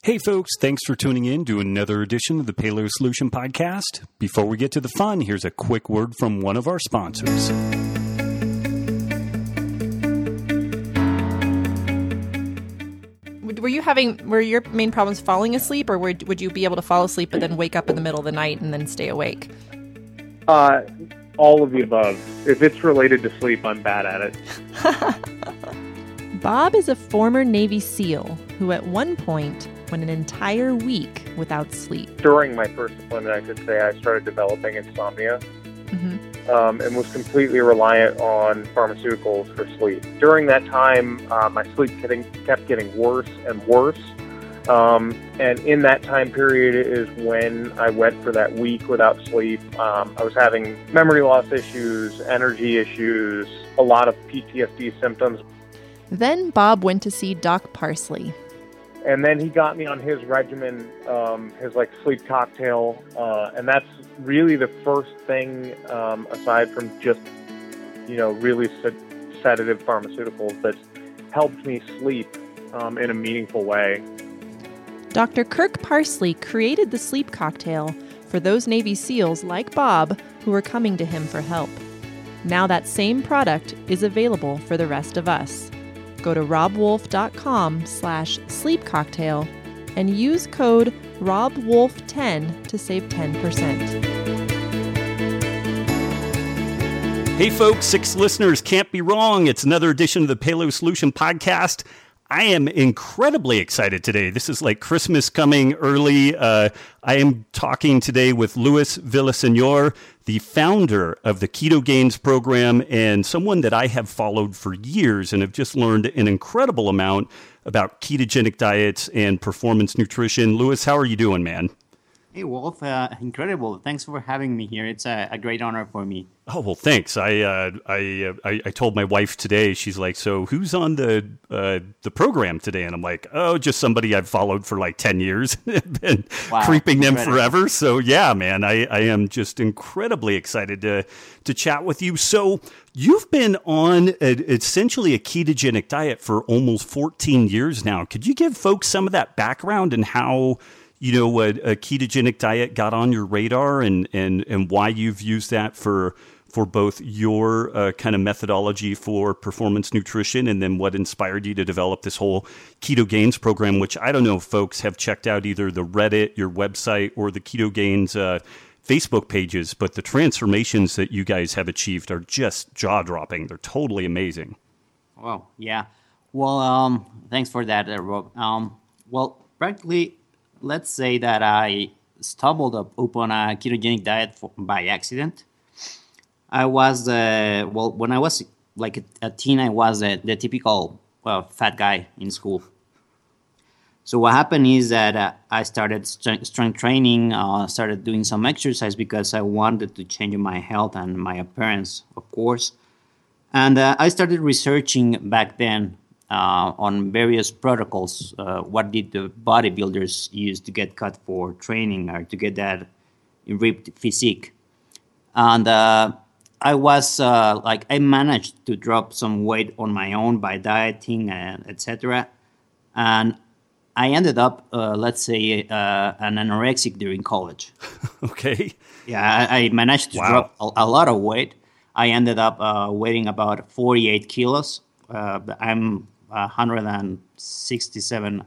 Hey folks, thanks for tuning in to another edition of the Paleo Solution Podcast. Before we get to the fun, here's a quick word from one of our sponsors. Were your main problems falling asleep, or would you be able to fall asleep but then wake up in the middle of the night and then stay awake? All of the above. If it's related to sleep, I'm bad at it. Bob is a former Navy SEAL who at one point went an entire week without sleep. During my first deployment, I should say, I started developing insomnia and was completely reliant on pharmaceuticals for sleep. During that time, my sleep kept getting worse and worse. And in that time period is when I went for that week without sleep. I was having memory loss issues, energy issues, a lot of PTSD symptoms. Then Bob went to see Doc Parsley. And then he got me on his regimen, his sleep cocktail, and that's really the first thing, aside from just, really sedative pharmaceuticals, that helped me sleep in a meaningful way. Dr. Kirk Parsley created the sleep cocktail for those Navy SEALs like Bob who were coming to him for help. Now that same product is available for the rest of us. Go to robwolf.com/sleep cocktail and use code RobWolf10 to save 10%. Hey folks, 6 listeners can't be wrong. It's another edition of the Paleo Solution Podcast. I am incredibly excited today. This is like Christmas coming early. I am talking today with Luis Villaseñor, the founder of the Keto Gains program, and someone that I have followed for years and have just learned an incredible amount about ketogenic diets and performance nutrition. Luis, how are you doing, man? Hey, Wolf. Incredible. Thanks for having me here. It's a great honor for me. Oh, well, thanks. I told my wife today, she's like, so who's on the program today? And I'm like, oh, just somebody I've followed for like 10 years. Been creeping them forever. So yeah, man, I am just incredibly excited to chat with you. So you've been on essentially a ketogenic diet for almost 14 years now. Could you give folks some of that background and how a ketogenic diet got on your radar and why you've used that for both your kind of methodology for performance nutrition and then what inspired you to develop this whole Keto Gains program, which I don't know if folks have checked out either the Reddit, your website, or the Keto Gains Facebook pages, but the transformations that you guys have achieved are just jaw-dropping. They're totally amazing. Wow, yeah. Well, thanks for that, Rob. Practically, let's say that I stumbled upon a ketogenic diet by accident. I was, when I was like a teen, I was the typical fat guy in school. So what happened is that I started strength training, started doing some exercise because I wanted to change my health and my appearance, of course. And I started researching back then on various protocols. What did the bodybuilders use to get cut for training or to get that ripped physique? And I was I managed to drop some weight on my own by dieting and etc. And I ended up, an anorexic during college. Okay. Yeah, I managed to drop a lot of weight. I ended up weighing about 48 kilos. I'm 167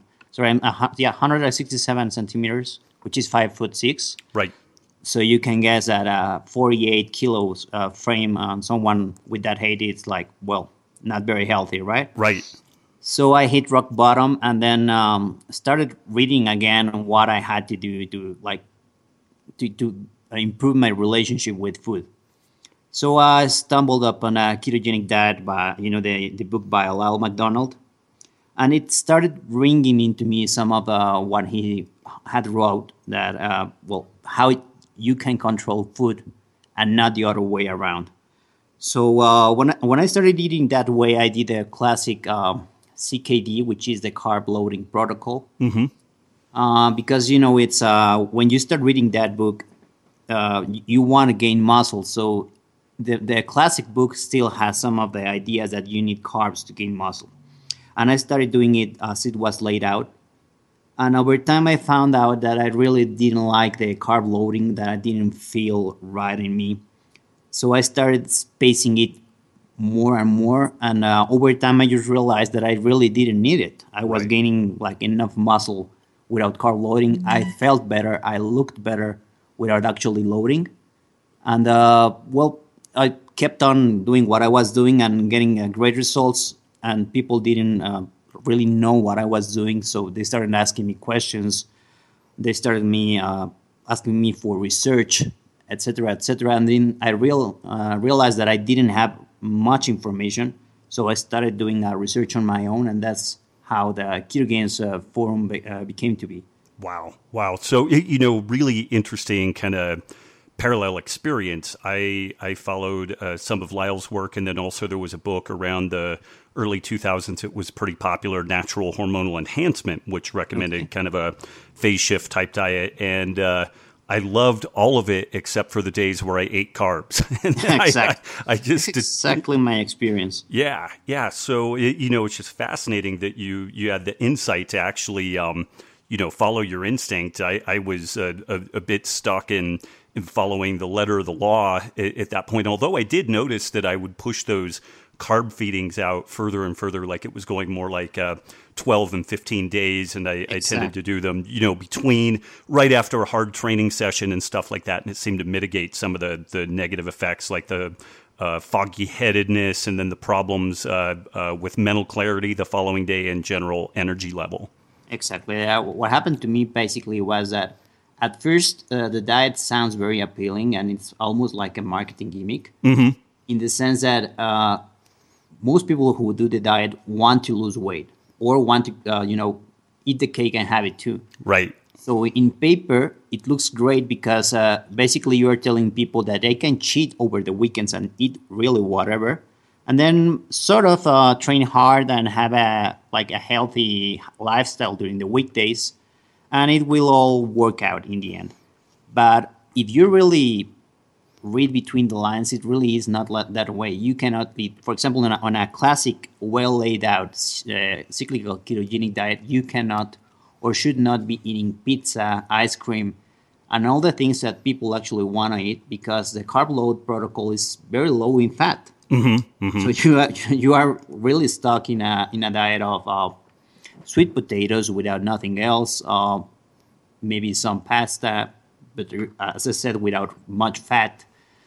centimeters, which is 5'6". Right. So you can guess that 48 kilos frame on someone with that height, it's not very healthy, right? Right. So I hit rock bottom and then started reading again on what I had to do to improve my relationship with food. So I stumbled upon a ketogenic diet by, the book by Lyle McDonald. And it started ringing into me some of what he had wrote that, how you can control food and not the other way around. So when I started eating that way, I did a classic CKD, which is the carb loading protocol. Mm-hmm. Because, it's when you start reading that book, you want to gain muscle. So the classic book still has some of the ideas that you need carbs to gain muscle. And I started doing it as it was laid out. And over time, I found out that I really didn't like the carb loading, that I didn't feel right in me. So I started spacing it more and more. And over time, I just realized that I really didn't need it. I was gaining like enough muscle without carb loading. I felt better. I looked better without actually loading. And I kept on doing what I was doing and getting great results. And people didn't really know what I was doing, so they started asking me questions. They started asking me for research, etc., etc. And then I realized that I didn't have much information, so I started doing research on my own, and that's how the Ketogains forum became to be. Wow. So, really interesting kind of parallel experience. I followed some of Lyle's work, and then also there was a book around the early 2000s. It was pretty popular, Natural Hormonal Enhancement, which recommended kind of a phase shift type diet. And I loved all of it except for the days where I ate carbs. Exactly my experience. Yeah. So, it's just fascinating that you had the insight to actually, follow your instinct. I was a bit stuck in following the letter of the law at that point, although I did notice that I would push those carb feedings out further and further, like it was going more like 12 and 15 days, and I tended to do them, between right after a hard training session and stuff like that, and it seemed to mitigate some of the negative effects, like the foggy-headedness and then the problems with mental clarity the following day and general energy level. Exactly. What happened to me basically was that at first the diet sounds very appealing, and it's almost like a marketing gimmick in the sense that most people who do the diet want to lose weight or want to, eat the cake and have it too. Right. So in paper, it looks great because basically you are telling people that they can cheat over the weekends and eat really whatever, and then sort of train hard and have a healthy lifestyle during the weekdays, and it will all work out in the end. But if you really read between the lines, it really is not that way. You cannot be, for example, on a classic, well laid out cyclical ketogenic diet, you cannot or should not be eating pizza, ice cream, and all the things that people actually want to eat, because the carb load protocol is very low in fat. So you are really stuck in a diet of sweet potatoes without nothing else, maybe some pasta, but as I said, without much fat.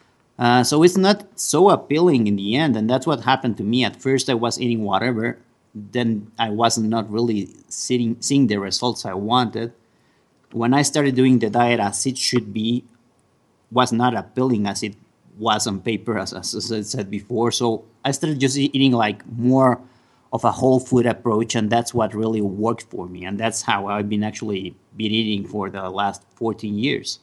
So it's not so appealing in the end, and that's what happened to me. At first I was eating whatever, then I wasn't not really seeing the results I wanted. When I started doing the diet as it should be, was not appealing as it was on paper, as I said before. So I started just eating like more of a whole food approach, and that's what really worked for me. And that's how I've been eating for the last 14 years.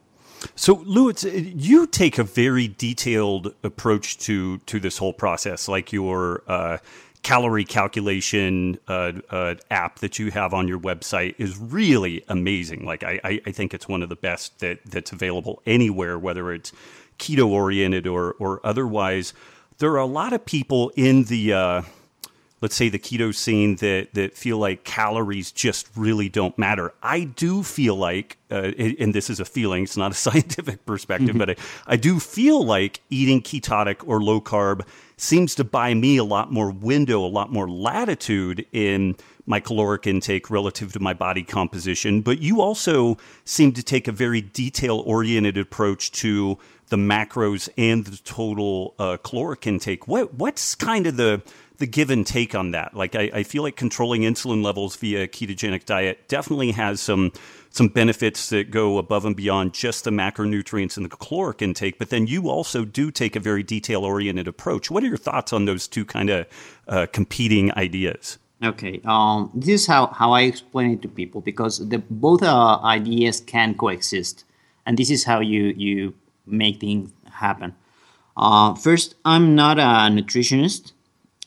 So, Louis, you take a very detailed approach to this whole process, like your calorie calculation app that you have on your website is really amazing. Like, I think it's one of the best that's available anywhere, whether it's keto-oriented or otherwise. There are a lot of people in the let's say the keto scene that feel like calories just really don't matter. I do feel like, and this is a feeling, it's not a scientific perspective, but I do feel like eating ketotic or low carb seems to buy me a lot more window, a lot more latitude in my caloric intake relative to my body composition. But you also seem to take a very detail-oriented approach to the macros and the total caloric intake. What's kind of the give and take on that? Like, I feel like controlling insulin levels via a ketogenic diet definitely has some benefits that go above and beyond just the macronutrients and the caloric intake, but then you also do take a very detail-oriented approach. What are your thoughts on those two kind of competing ideas? Okay, this is how I explain it to people, because both ideas can coexist, and this is how you make things happen. First, I'm not a nutritionist.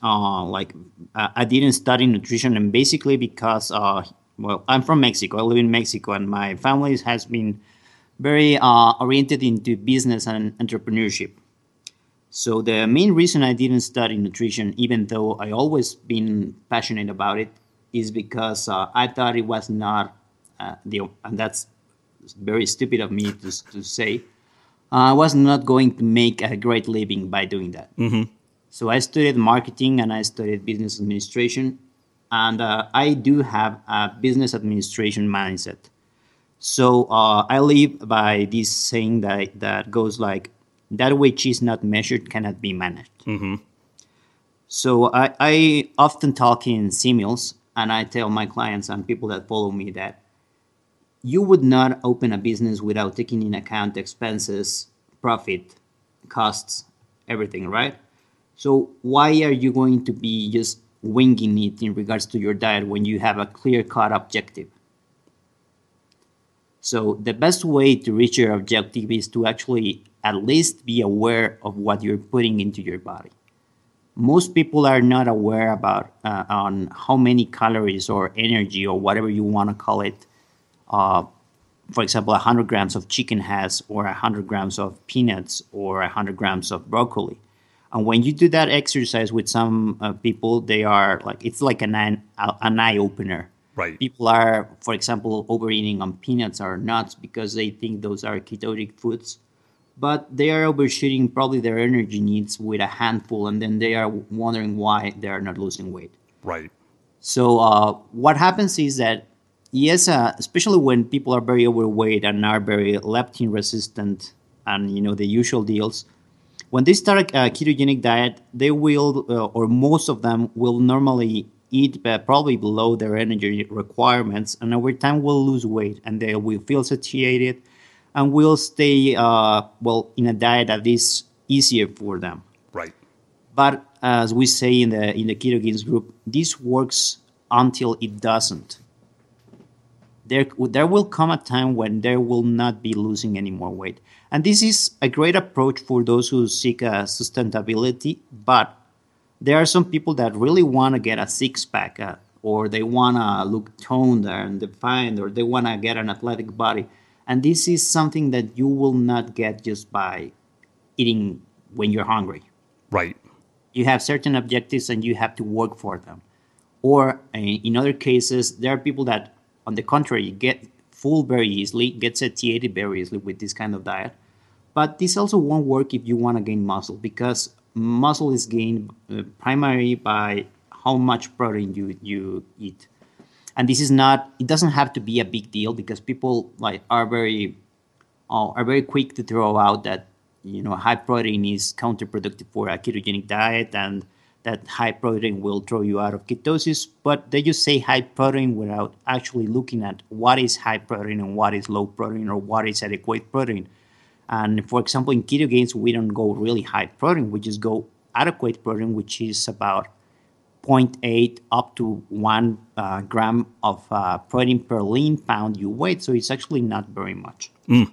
I didn't study nutrition, and basically because I'm from Mexico. I live in Mexico, and my family has been very oriented into business and entrepreneurship. So the main reason I didn't study nutrition, even though I always been passionate about it, is because I thought it was not and that's very stupid of me to say, I was not going to make a great living by doing that. Mm-hmm. So I studied marketing and I studied business administration, and I do have a business administration mindset. So I live by this saying that goes like, that which is not measured cannot be managed. Mm-hmm. So I often talk in similes, and I tell my clients and people that follow me that you would not open a business without taking in account expenses, profit, costs, everything, right? So why are you going to be just winging it in regards to your diet when you have a clear-cut objective? So the best way to reach your objective is to actually at least be aware of what you're putting into your body. Most people are not aware about on how many calories or energy or whatever you want to call it, for example, 100 grams of chicken has, or 100 grams of peanuts, or 100 grams of broccoli. And when you do that exercise with some people, they are like, it's like an eye opener. Right. People are, for example, overeating on peanuts or nuts because they think those are ketogenic foods, but they are overshooting probably their energy needs with a handful, and then they are wondering why they are not losing weight. Right. So what happens is that, yes, especially when people are very overweight and are very leptin resistant and, the usual deals, when they start a ketogenic diet, they will, or most of them will normally eat probably below their energy requirements, and over time will lose weight, and they will feel satiated and will stay, in a diet that is easier for them. Right. But as we say in the Ketogenes group, this works until it doesn't. There will come a time when there will not be losing any more weight. And this is a great approach for those who seek sustainability, but there are some people that really want to get a six-pack, or they want to look toned and defined, or they want to get an athletic body. And this is something that you will not get just by eating when you're hungry. Right. You have certain objectives and you have to work for them. Or in other cases, there are people that, on the contrary, get full very easily, get satiated very easily with this kind of diet. But this also won't work if you want to gain muscle, because muscle is gained primarily by how much protein you eat. And this is not, it doesn't have to be a big deal, because people are very quick to throw out that, high protein is counterproductive for a ketogenic diet, and that high protein will throw you out of ketosis. But they just say high protein without actually looking at what is high protein and what is low protein, or what is adequate protein. And for example, in ketogenes, we don't go really high protein. We just go adequate protein, which is about 0.8 up to 1 gram of protein per lean pound you weigh. So it's actually not very much.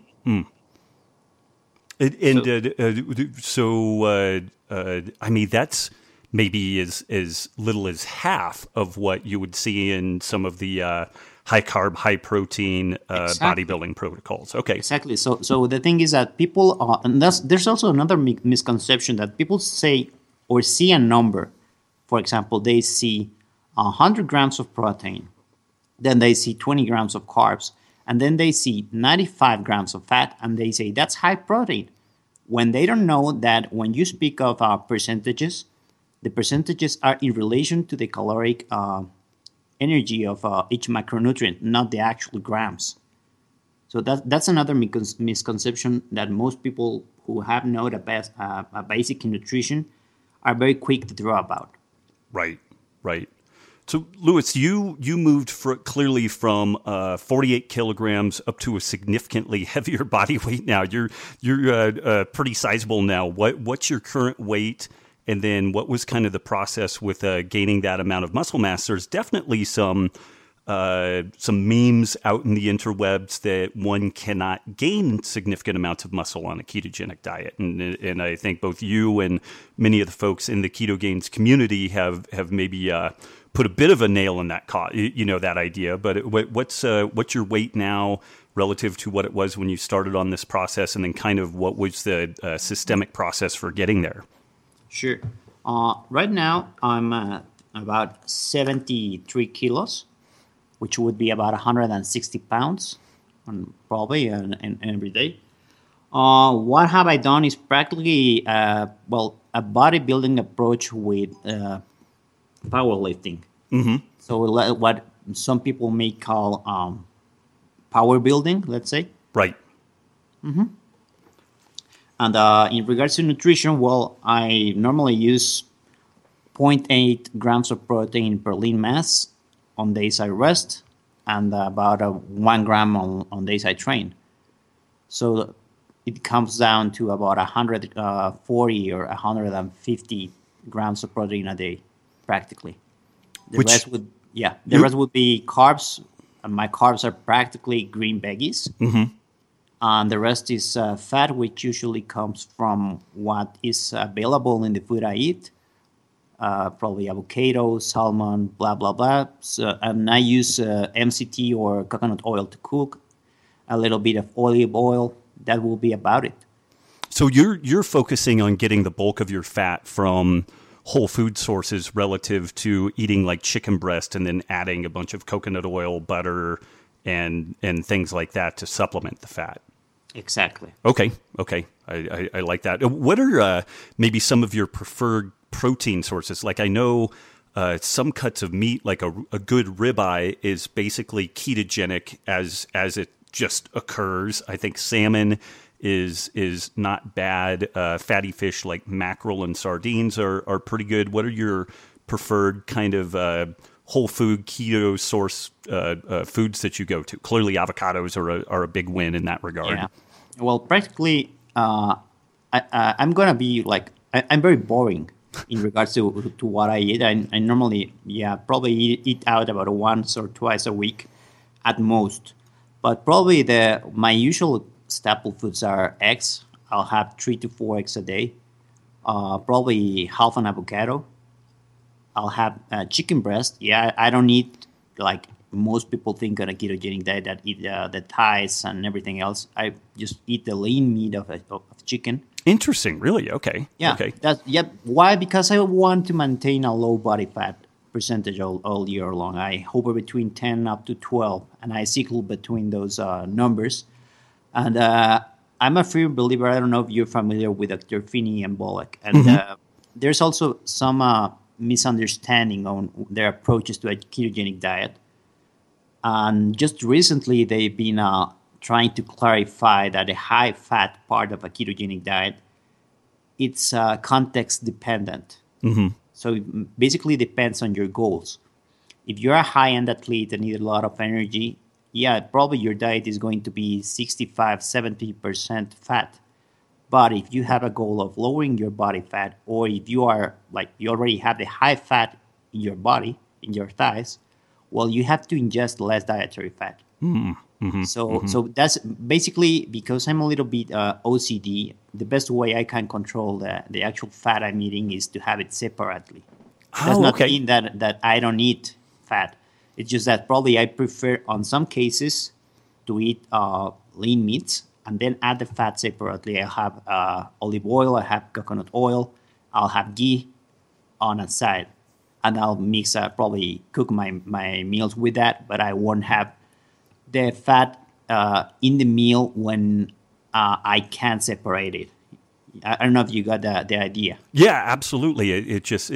I mean, that's maybe as little as half of what you would see in some of the high carb, high protein bodybuilding protocols. Okay. Exactly. So the thing is that people, and there's also another misconception that people say or see a number. For example, they see 100 grams of protein, then they see 20 grams of carbs, and then they see 95 grams of fat, and they say that's high protein. When they don't know that when you speak of percentages, the percentages are in relation to the caloric energy of each macronutrient, not the actual grams. So that's another misconception that most people who have known a basic in nutrition are very quick to throw about. Right. So, Luis, you moved clearly from 48 kilograms up to a significantly heavier body weight now. You're pretty sizable now. What's your current weight? And then what was kind of the process with gaining that amount of muscle mass? There's definitely some memes out in the interwebs that one cannot gain significant amounts of muscle on a ketogenic diet. And I think both you and many of the folks in the Ketogenes community have maybe put a bit of a nail in that that idea. But what's your weight now relative to what it was when you started on this process? And then kind of what was the systemic process for getting there? Sure. Right now, I'm about 73 kilos, which would be about 160 pounds, probably in every day. What have I done is practically, a bodybuilding approach with powerlifting. Mm-hmm. So what some people may call power building, let's say. Right. Mm-hmm. And in regards to nutrition, well, I normally use 0.8 grams of protein per lean mass on days I rest, and about 1 gram on days I train. So it comes down to about 140 or 150 grams of protein a day, practically. The rest would be carbs. And my carbs are practically green veggies. Mm-hmm. And the rest is fat, which usually comes from what is available in the food I eat. Probably avocado, salmon, blah, blah, blah. So, and I use MCT or coconut oil to cook. A little bit of olive oil. That will be about it. So you're focusing on getting the bulk of your fat from whole food sources relative to eating like chicken breast and then adding a bunch of coconut oil, butter, and things like that to supplement the fat. Exactly. Okay. I like that. What are maybe some of your preferred protein sources? Like I know some cuts of meat, like a good ribeye, is basically ketogenic as it just occurs. I think salmon is not bad. Fatty fish like mackerel and sardines are pretty good. What are your preferred kind of whole food keto source foods that you go to? Clearly, avocados are a big win in that regard. Yeah. Well, practically, I'm gonna be like I'm very boring in regards to what I eat. I normally probably eat out about once or twice a week at most. But probably my usual staple foods are eggs. I'll have 3 to 4 eggs a day. Probably half an avocado. I'll have chicken breast. Yeah, I don't eat like most people think on a ketogenic diet that eat the thighs and everything else. I just eat the lean meat of chicken. Interesting. Really? Okay. Yeah. Okay. Why? Because I want to maintain a low body fat percentage all year long. I hover between 10 up to 12, and I cycle between those numbers. And I'm a firm believer. I don't know if you're familiar with Dr. Finney and Bolek. And there's also some misunderstanding on their approaches to a ketogenic diet. And just recently, they've been trying to clarify that the high-fat part of a ketogenic diet, it's context dependent. Mm-hmm. So it basically depends on your goals. If you're a high-end athlete and need a lot of energy, probably your diet is going to be 65, 70% fat. But if you have a goal of lowering your body fat, or if you are you already have the high fat in your body, in your thighs, well, you have to ingest less dietary fat. Mm-hmm. So that's basically, because I'm a little bit OCD, the best way I can control the actual fat I'm eating is to have it separately. That's not mean that I don't eat fat. It's just that probably I prefer, on some cases, to eat lean meats and then add the fat separately. I have olive oil, I have coconut oil, I'll have ghee on a side. And I'll mix, probably cook my meals with that, but I won't have the fat in the meal when I can't separate it. I don't know if you got the idea. Yeah, absolutely. It just,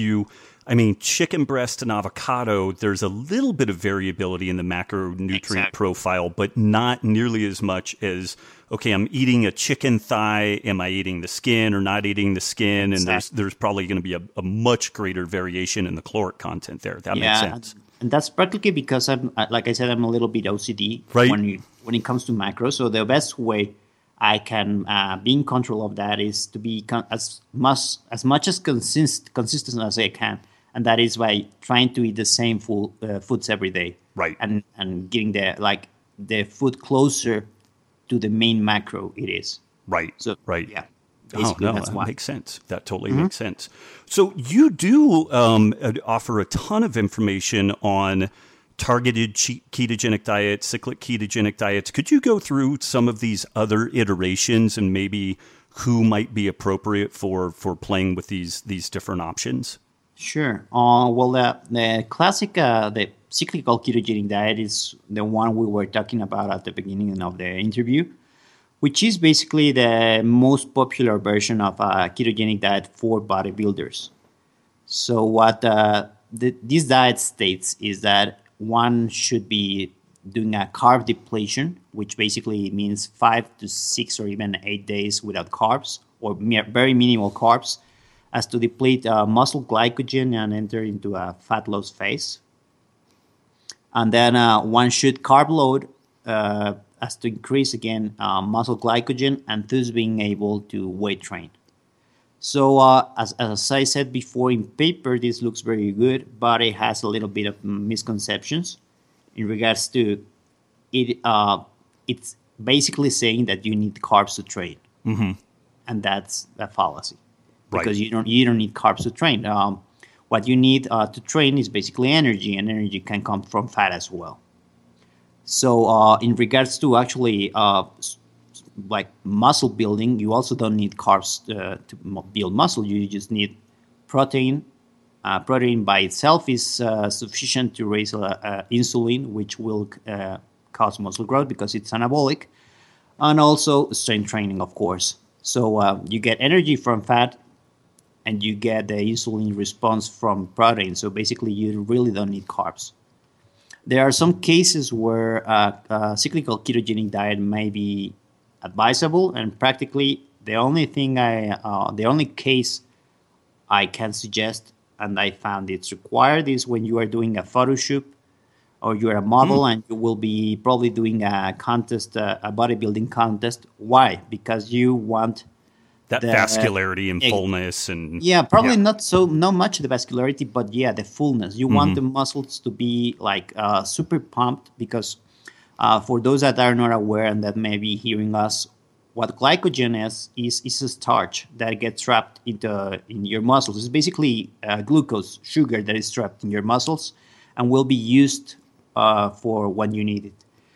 chicken breast and avocado, there's a little bit of variability in the macronutrient profile, but not nearly as much as, okay, I'm eating a chicken thigh. Am I eating the skin or not eating the skin? And there's probably going to be a much greater variation in the caloric content there. That makes sense. And that's practically because I'm a little bit OCD when it comes to macros. So the best way I can be in control of that is to be as much as consistent as I can. And that is by trying to eat the same foods every day. Right. And getting the food closer to the main macro it is. Right. So, right. Yeah. That makes sense. That totally makes sense. So you do offer a ton of information on targeted ketogenic diets, cyclic ketogenic diets. Could you go through some of these other iterations and maybe who might be appropriate for playing with these different options? Sure. Well, the classic, the cyclical ketogenic diet is the one we were talking about at the beginning of the interview, which is basically the most popular version of a ketogenic diet for bodybuilders. So what this diet states is that one should be doing a carb depletion, which basically means 5 to 6 or even 8 days without carbs or very minimal carbs, as to deplete muscle glycogen and enter into a fat loss phase. And then one should carb load as to increase again muscle glycogen and thus being able to weight train. So as I said before, in paper this looks very good, but it has a little bit of misconceptions in regards to it. It's basically saying that you need carbs to train, and that's a fallacy. Because you don't need carbs to train. What you need to train is basically energy, and energy can come from fat as well. So in regards to actually like muscle building, you also don't need carbs to build muscle. You just need protein. Protein by itself is sufficient to raise insulin, which will cause muscle growth because it's anabolic, and also strength training, of course. So you get energy from fat, and you get the insulin response from protein. So basically, you really don't need carbs. There are some cases where a cyclical ketogenic diet may be advisable, and practically the only case I can suggest, and I found it's required, is when you are doing a photo shoot or you're a model and you will be probably doing a contest, a bodybuilding contest. Why? Because you want that vascularity and fullness, and probably not much the vascularity, but the fullness. You want the muscles to be like super pumped, because for those that are not aware and that may be hearing us, what glycogen is a starch that gets trapped in your muscles. It's basically glucose, sugar that is trapped in your muscles and will be used for when you need it.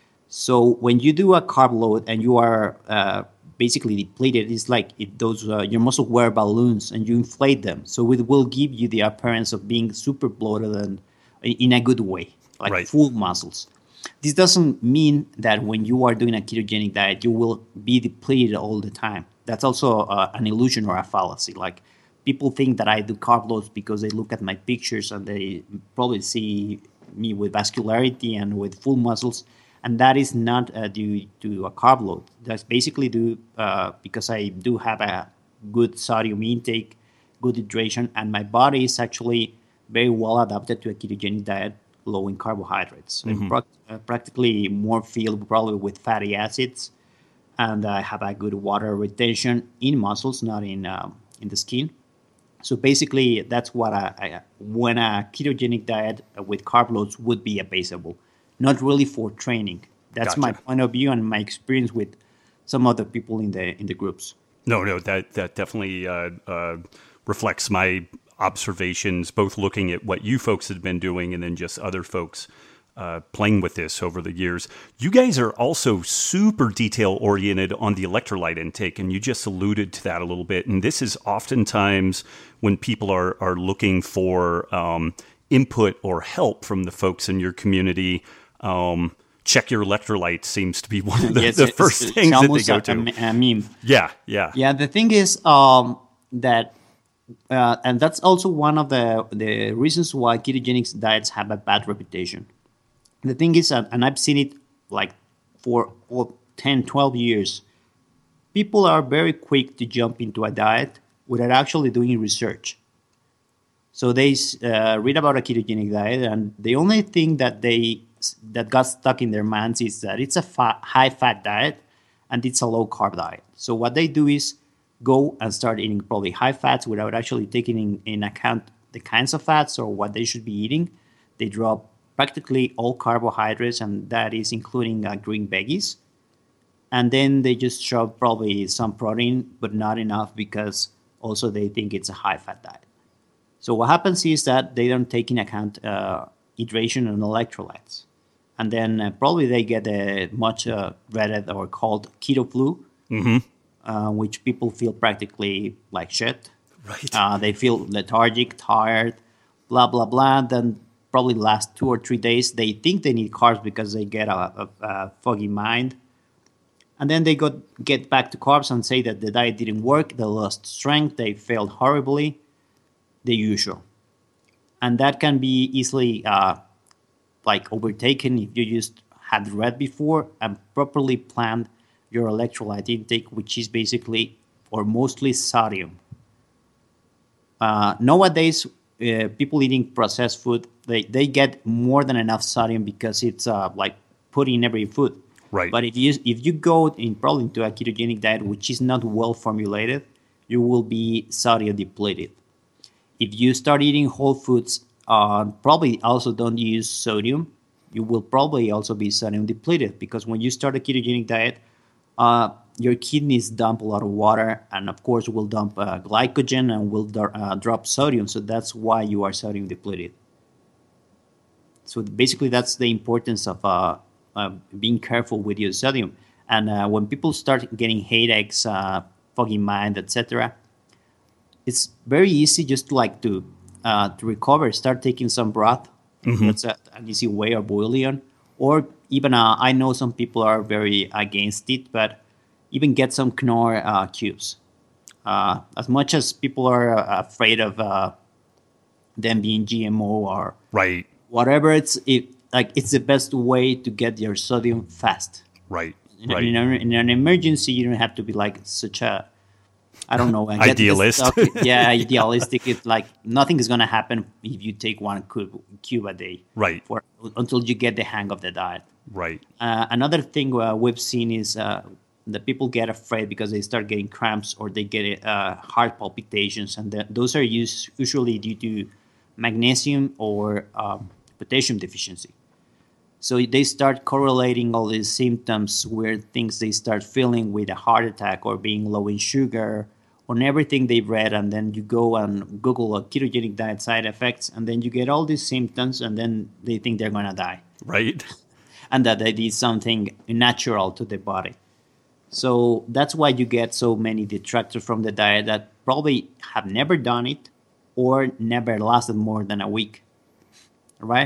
So when you do a carb load and you are basically depleted, it's like your muscle wear balloons and you inflate them. So it will give you the appearance of being super bloated and in a good way, like full muscles. This doesn't mean that when you are doing a ketogenic diet, you will be depleted all the time. That's also an illusion or a fallacy. Like, people think that I do carb loads because they look at my pictures and they probably see me with vascularity and with full muscles. And that is not due to a carb load. That's basically due because I do have a good sodium intake, good hydration, and my body is actually very well adapted to a ketogenic diet, low in carbohydrates. And practically more filled probably with fatty acids, and I have a good water retention in muscles, not in the skin. So basically, that's what when a ketogenic diet with carb loads would be advisable. Not really for training. That's my point of view and my experience with some other people in the groups. No, that definitely reflects my observations, both looking at what you folks have been doing and then just other folks playing with this over the years. You guys are also super detail oriented on the electrolyte intake, and you just alluded to that a little bit. And this is oftentimes when people are looking for input or help from the folks in your community. Check your electrolytes seems to be one of the first things that they go to. A meme. Yeah. The thing is that, and that's also one of the reasons why ketogenic diets have a bad reputation. The thing is, and I've seen it like for 10, 12 years, people are very quick to jump into a diet without actually doing research. So they read about a ketogenic diet, and the only thing that got stuck in their minds is that it's a high-fat diet and it's a low-carb diet. So what they do is go and start eating probably high fats without actually taking in account the kinds of fats or what they should be eating. They drop practically all carbohydrates, and that is including green veggies. And then they just shove probably some protein, but not enough, because also they think it's a high-fat diet. So what happens is that they don't take in account hydration and electrolytes. And then probably they get a much dreaded or called keto flu, which people feel practically like shit. Right. They feel lethargic, tired, blah, blah, blah. Then probably last 2 or 3 days. They think they need carbs because they get a foggy mind. And then they get back to carbs and say that the diet didn't work, they lost strength, they failed horribly, the usual. And that can be easily overtaken if you just had read before and properly planned your electrolyte intake, which is basically or mostly sodium. Nowadays, people eating processed food, they get more than enough sodium because it's put in every food. Right. But if you go probably into a ketogenic diet, which is not well formulated, you will be sodium depleted. If you start eating whole foods, probably also don't use sodium, you will probably also be sodium depleted, because when you start a ketogenic diet, your kidneys dump a lot of water, and of course will dump glycogen and will drop sodium. So that's why you are sodium depleted. So basically, that's the importance of being careful with your sodium. And when people start getting headaches, foggy mind, etc., it's very easy just to recover. Start taking some broth. Mm-hmm. That's an easy way, or bouillon, or even I know some people are very against it, but even get some Knorr cubes. As much as people are afraid of them being GMO or right, whatever, it's the best way to get your sodium fast. Right. In an emergency, you don't have to be such a, I don't know, idealist. Yeah, idealistic. It's nothing is going to happen if you take one cube a day. Right. Until you get the hang of the diet. Right. Another thing we've seen is that people get afraid because they start getting cramps or they get heart palpitations, and those are usually due to magnesium or potassium deficiency. So they start correlating all these symptoms, weird things they start feeling with a heart attack or being low in sugar, on everything they've read, and then you go and Google a ketogenic diet side effects, and then you get all these symptoms, and then they think they're going to die. Right. And that they did something natural to the body. So that's why you get so many detractors from the diet that probably have never done it or never lasted more than a week. Right?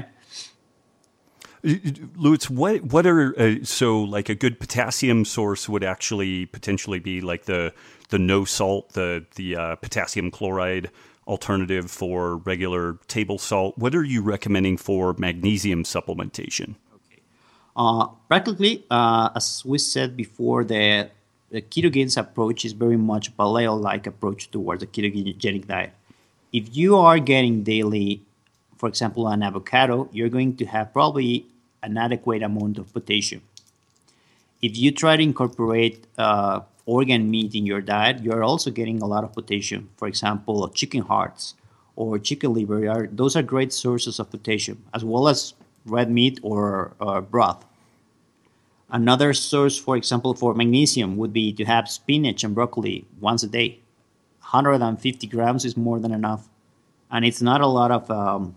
Lutz, what are so like a good potassium source would actually potentially be like the no salt, the potassium chloride alternative for regular table salt. What are you recommending for magnesium supplementation? Practically, as we said before, the ketogenic approach is very much a paleo-like approach towards a ketogenic diet. If you are getting daily, for example, an avocado, you're going to have probably an adequate amount of potassium. If you try to incorporate organ meat in your diet, you're also getting a lot of potassium. For example, chicken hearts or chicken liver, those are great sources of potassium, as well as red meat or broth. Another source, for example, for magnesium would be to have spinach and broccoli once a day. 150 grams is more than enough. And it's not a lot of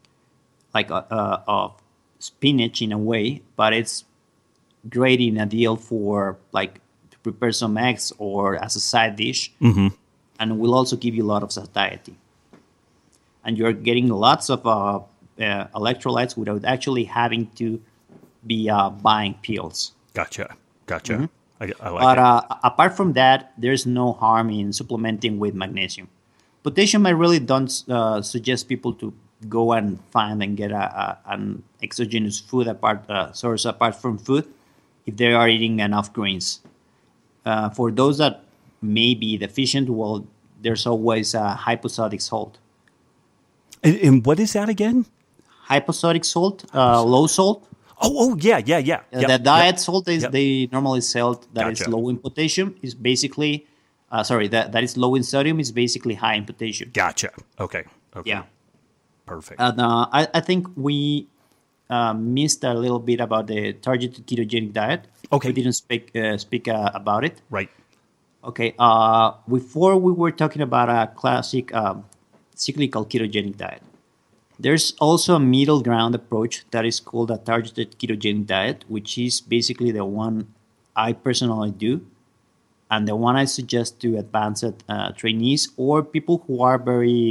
of spinach in a way, but it's great in a deal for to prepare some eggs or as a side dish. Mm-hmm. And will also give you a lot of satiety. And you're getting lots of electrolytes without actually having to be buying pills. Gotcha. Mm-hmm. I like it. Apart from that, there's no harm in supplementing with magnesium. Potassium, I really don't suggest people to go and find and get an exogenous food source apart from food if they are eating enough greens. For those that may be deficient, well, there's always hyposodic salt. And what is that again? Hyposodic salt, low salt. Oh, yeah. The diet salt they normally sell that Gotcha. is low in potassium is basically, that is low in sodium is basically high in potassium. Gotcha. Okay. Yeah. Perfect. And I think we missed a little bit about the targeted ketogenic diet. Okay. We didn't speak about it. Right. Okay. Before we were talking about a classic cyclical ketogenic diet. There's also a middle ground approach that is called a targeted ketogenic diet, which is basically the one I personally do, and the one I suggest to advanced trainees or people who are very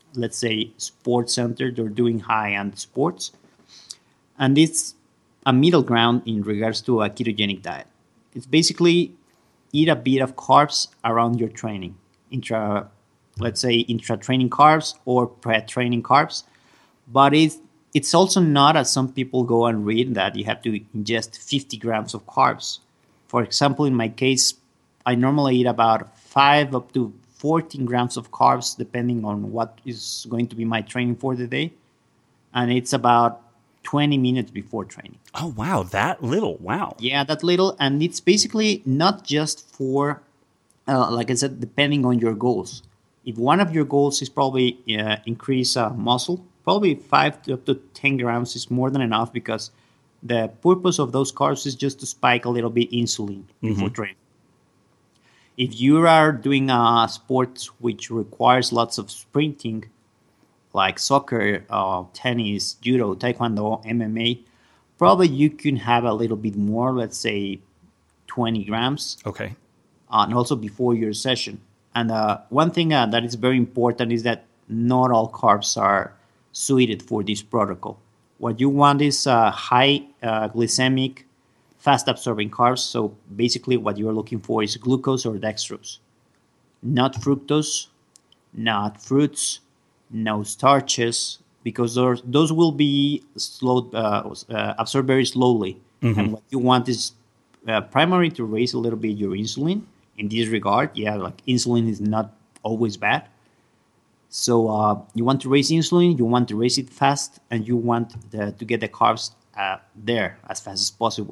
let's say, sports centered or doing high-end sports. And it's a middle ground in regards to a ketogenic diet. It's basically eat a bit of carbs around your training, intra-training carbs or pre-training carbs. But it's also not, as some people go and read, that you have to ingest 50 grams of carbs. For example, in my case, I normally eat about 5 up to 14 grams of carbs, depending on what is going to be my training for the day. And it's about 20 minutes before training. Oh, wow. That little. Wow. Yeah, that little. And it's basically not just for, like I said, depending on your goals. If one of your goals is probably increase muscle, probably 5 to up to 10 grams is more than enough, because the purpose of those carbs is just to spike a little bit insulin before training. If you are doing sports which requires lots of sprinting, like soccer, tennis, judo, taekwondo, MMA, probably you can have a little bit more, let's say 20 grams. Okay. And also before your session. And one thing that is very important is that not all carbs are suited for this protocol. What you want is high glycemic, fast-absorbing carbs. So basically what you're looking for is glucose or dextrose. Not fructose, not fruits, no starches, because those will be absorbed very slowly. And what you want is primarily to raise a little bit your insulin. In this regard, like insulin is not always bad. So you want to raise insulin, you want to raise it fast, and you want to get the carbs there as fast as possible.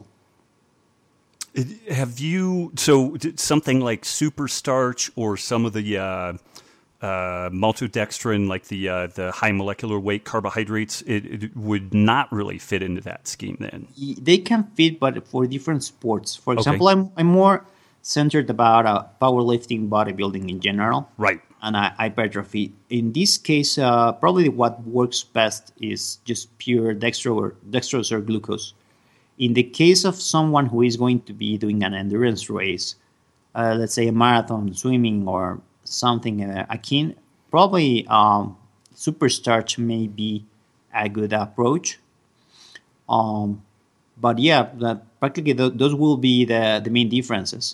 Have you, something like super starch or some of the maltodextrin, like the high molecular weight carbohydrates, it would not really fit into that scheme then? They can fit, but for different sports. For example, I'm more centered about powerlifting, bodybuilding in general. Right. And hypertrophy. In this case, probably what works best is just pure dextrose or glucose. In the case of someone who is going to be doing an endurance race, let's say a marathon, swimming, or something akin, probably super starch may be a good approach. But practically those will be the main differences.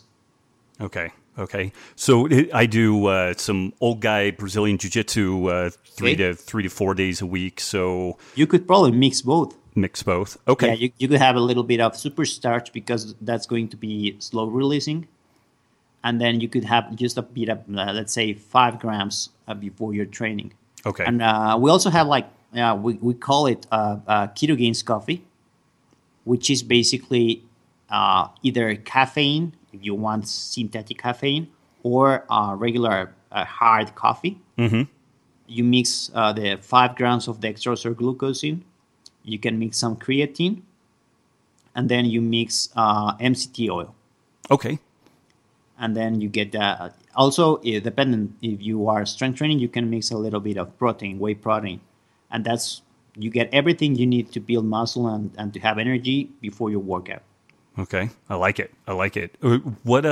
Okay. So I do some old guy Brazilian jiu-jitsu 3 to 4 days a week. So you could probably mix both. Okay. Yeah, you could have a little bit of super starch, because that's going to be slow releasing. And then you could have just a bit of, let's say, 5 grams before your training. Okay. And we also have we call it Ketogains coffee, which is basically either caffeine, if you want synthetic caffeine, or regular hard coffee. Mm-hmm. You mix the 5 grams of dextrose or glucose in. You can mix some creatine, and then you mix MCT oil. Okay. And then you get that. Also, dependent if you are strength training, you can mix a little bit of protein, whey protein, and you get everything you need to build muscle and to have energy before your workout. Okay, I like it. What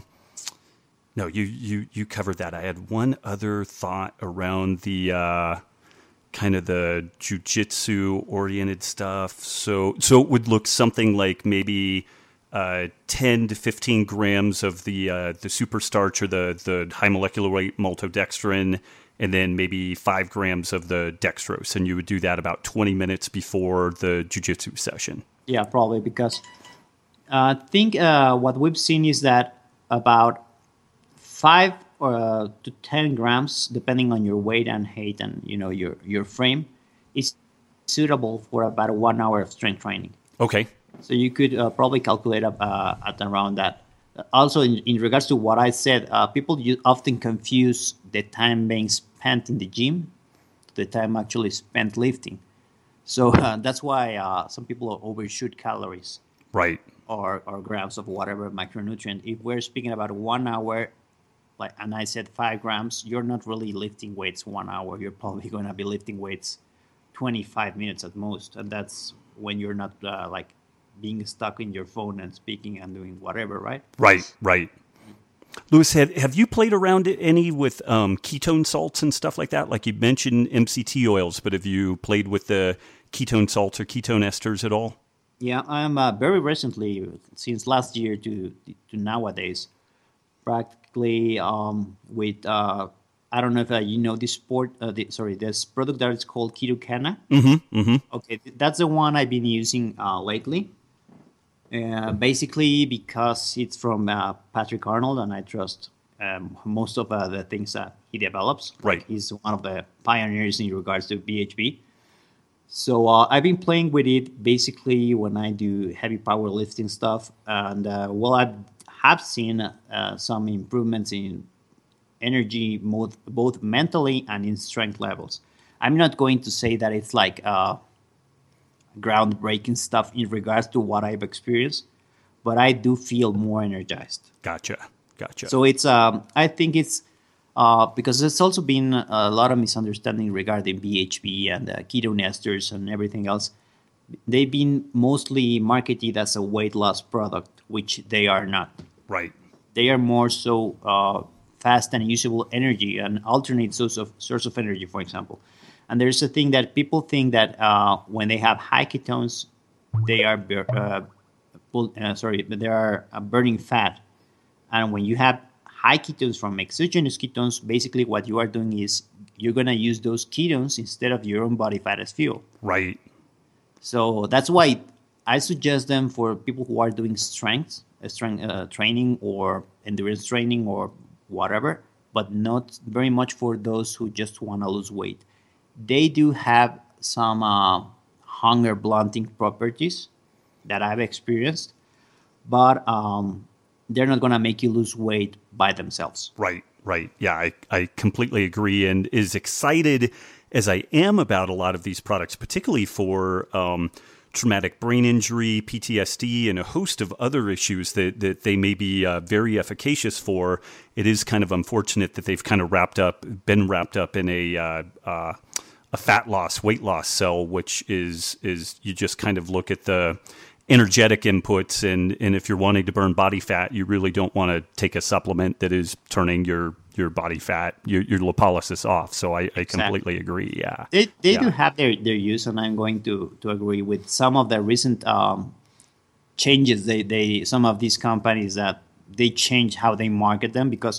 No, you covered that. I had one other thought around the kind of the jiu-jitsu oriented stuff. So it would look something like maybe 10 to 15 grams of the super starch or the high molecular weight maltodextrin, and then maybe 5 grams of the dextrose, and you would do that about 20 minutes before the jiu-jitsu session. Yeah, probably, because I think what we've seen is that about 5 to 10 grams, depending on your weight and height and your frame, is suitable for about 1 hour of strength training. Okay. So you could probably calculate at around that. Also, in regards to what I said, people often confuse the time being spent in the gym to the time actually spent lifting. So that's why some people overshoot calories. Right. Or grams of whatever macronutrient. If we're speaking about 1 hour, and I said 5 grams, you're not really lifting weights 1 hour. You're probably going to be lifting weights 25 minutes at most. And that's when you're not being stuck in your phone and speaking and doing whatever, right? Right. Louis, have you played around any with ketone salts and stuff like that? Like you mentioned MCT oils, but have you played with the ketone salts or ketone esters at all? Yeah, I'm very recently, since last year to nowadays, practically with I don't know if you know this this product that is called Ketocana. Mm-hmm. Mm-hmm. Okay, that's the one I've been using lately. Basically, because it's from Patrick Arnold, and I trust most of the things that he develops. Right. He's one of the pioneers in regards to BHB. So I've been playing with it basically when I do heavy powerlifting stuff, and I have seen some improvements in energy, both mentally and in strength levels. I'm not going to say that it's like groundbreaking stuff in regards to what I've experienced, but I do feel more energized. Gotcha. So it's I think it's because there's also been a lot of misunderstanding regarding BHB and ketone esters and everything else. They've been mostly marketed as a weight loss product, which they are not. Right. They are more so fast and usable energy, an alternate source of energy, for example. And there's a thing that people think that when they have high ketones, they are burning fat. And when you have high ketones from exogenous ketones, basically what you are doing is you're going to use those ketones instead of your own body fat as fuel. Right. So that's why I suggest them for people who are doing strength training or endurance training or whatever, but not very much for those who just want to lose weight. They do have some hunger blunting properties that I've experienced, but they're not going to make you lose weight by themselves. Right. Yeah, I completely agree. And as excited as I am about a lot of these products, particularly for traumatic brain injury, PTSD, and a host of other issues that they may be very efficacious for, it is kind of unfortunate that they've kind of been wrapped up in a fat loss, weight loss cell, which is you just kind of look at the energetic inputs, and if you're wanting to burn body fat, you really don't want to take a supplement that is turning your body fat, your lipolysis off. So I completely agree. Yeah, they do have their use, and I'm going to agree with some of the recent changes. They some of these companies that they change how they market them, because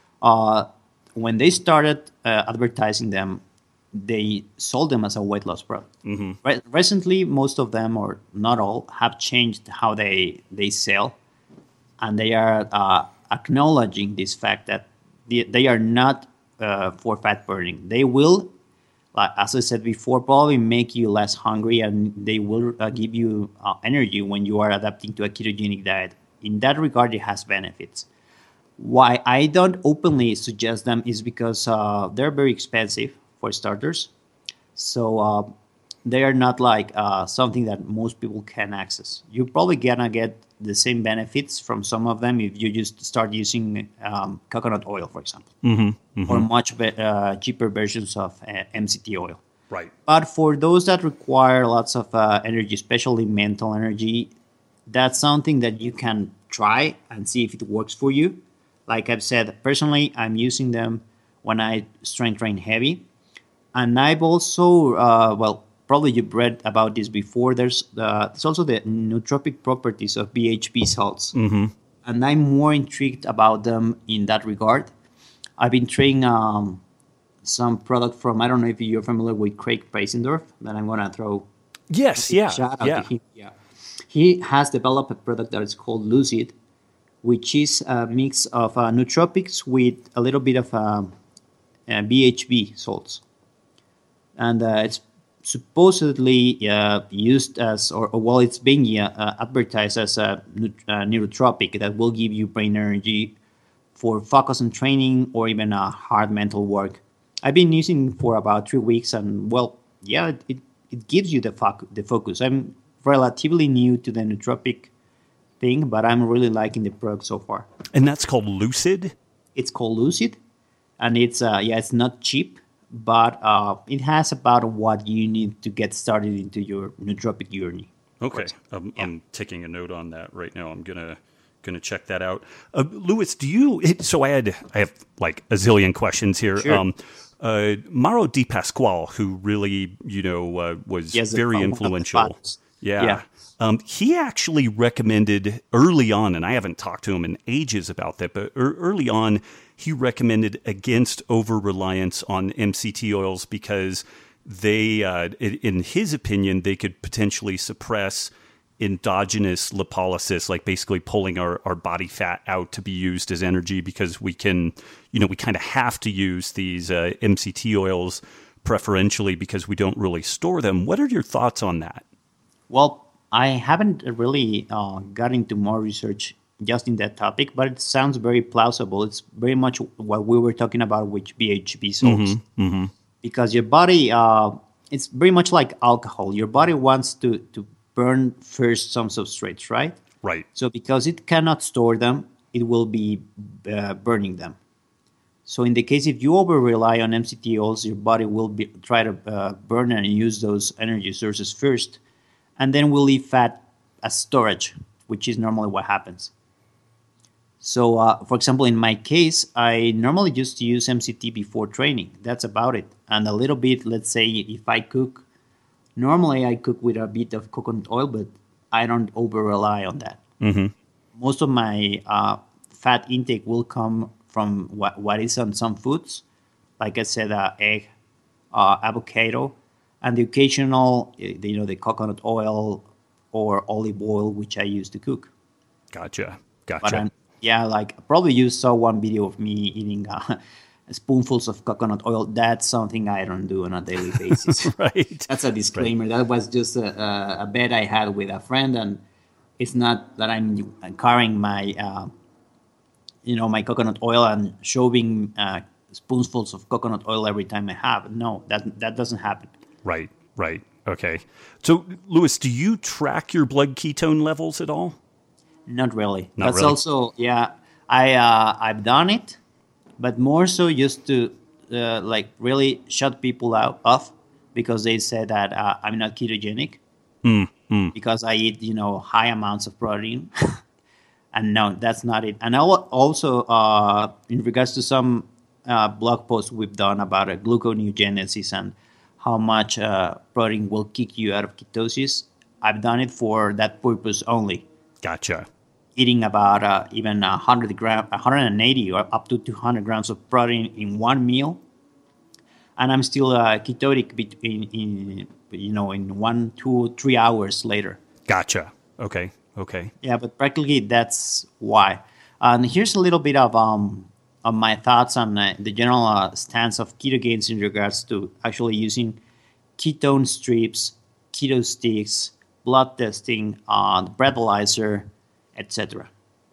when they started advertising them, they sold them as a weight loss product. Mm-hmm. Recently, most of them, or not all, have changed how they sell, and they are acknowledging this fact that they are not for fat burning. They will, as I said before, probably make you less hungry, and they will give you energy when you are adapting to a ketogenic diet. In that regard, it has benefits. Why I don't openly suggest them is because they're very expensive, for starters. So they are not like something that most people can access. You're probably gonna get the same benefits from some of them if you just start using coconut oil, for example, or much cheaper versions of MCT oil. Right. But for those that require lots of energy, especially mental energy, that's something that you can try and see if it works for you. Like I've said, personally, I'm using them when I strength train heavy. And I've also, probably you've read about this before. There's also the nootropic properties of BHB salts. Mm-hmm. And I'm more intrigued about them in that regard. I've been trying some product from, I don't know if you're familiar with Craig Preisendorf, that I'm going to throw shout out to him. Yeah. He has developed a product that is called Lucid, which is a mix of nootropics with a little bit of BHB salts. And it's supposedly used as, it's being advertised as a neurotropic that will give you brain energy for focus on training or even hard mental work. I've been using it for about 3 weeks, and it gives you the focus. I'm relatively new to the nootropic thing, but I'm really liking the product so far. And that's called Lucid? It's called Lucid, and it's not cheap. But it has about what you need to get started into your nootropic journey. Okay. I'm taking a note on that right now. I'm going to Gonna check that out. Louis, so I have like a zillion questions here. Sure. Mauro Di Pasquale, who really, was very influential. Yeah. He actually recommended early on, and I haven't talked to him in ages about that, but early on, he recommended against over-reliance on MCT oils because they, in his opinion, they could potentially suppress endogenous lipolysis, like basically pulling our body fat out to be used as energy, because we kind of have to use these MCT oils preferentially because we don't really store them. What are your thoughts on that? Well, I haven't really got into more research just in that topic, but it sounds very plausible. It's very much what we were talking about with BHB salts. Because your body, it's very much like alcohol. Your body wants to burn first some substrates, right? Right. So because it cannot store them, it will be burning them. So in the case if you over-rely on MCT oils, your body will try to burn and use those energy sources first, and then will leave fat as storage, which is normally what happens. So, for example, in my case, I normally used to use MCT before training. That's about it. And a little bit, let's say, if I cook, normally I cook with a bit of coconut oil, but I don't over-rely on that. Most of my fat intake will come from what is on some foods, like I said, egg, avocado, and the occasional, the coconut oil or olive oil, which I use to cook. Gotcha. But probably you saw one video of me eating spoonfuls of coconut oil. That's something I don't do on a daily basis. Right. That's a disclaimer. Right. That was just a bet I had with a friend, and it's not that I'm carrying my, my coconut oil and shoving spoonfuls of coconut oil every time I have. No, that doesn't happen. Right. Okay. So, Louis, do you track your blood ketone levels at all? Not really. Not really? Also, I've done it, but more so just to really shut people off because they said that I'm not ketogenic because I eat high amounts of protein, and no, that's not it. And also in regards to some blog posts we've done about gluconeogenesis and how much protein will kick you out of ketosis, I've done it for that purpose only. Gotcha. Eating about even 180 or up to 200 grams of protein in one meal, and I'm still ketotic in 1, 2, 3 hours later. Gotcha. Okay. Yeah, but practically that's why. And here's a little bit of my thoughts on the general stance of ketogens in regards to actually using ketone strips, keto sticks, blood testing, the breathalyzer, etc.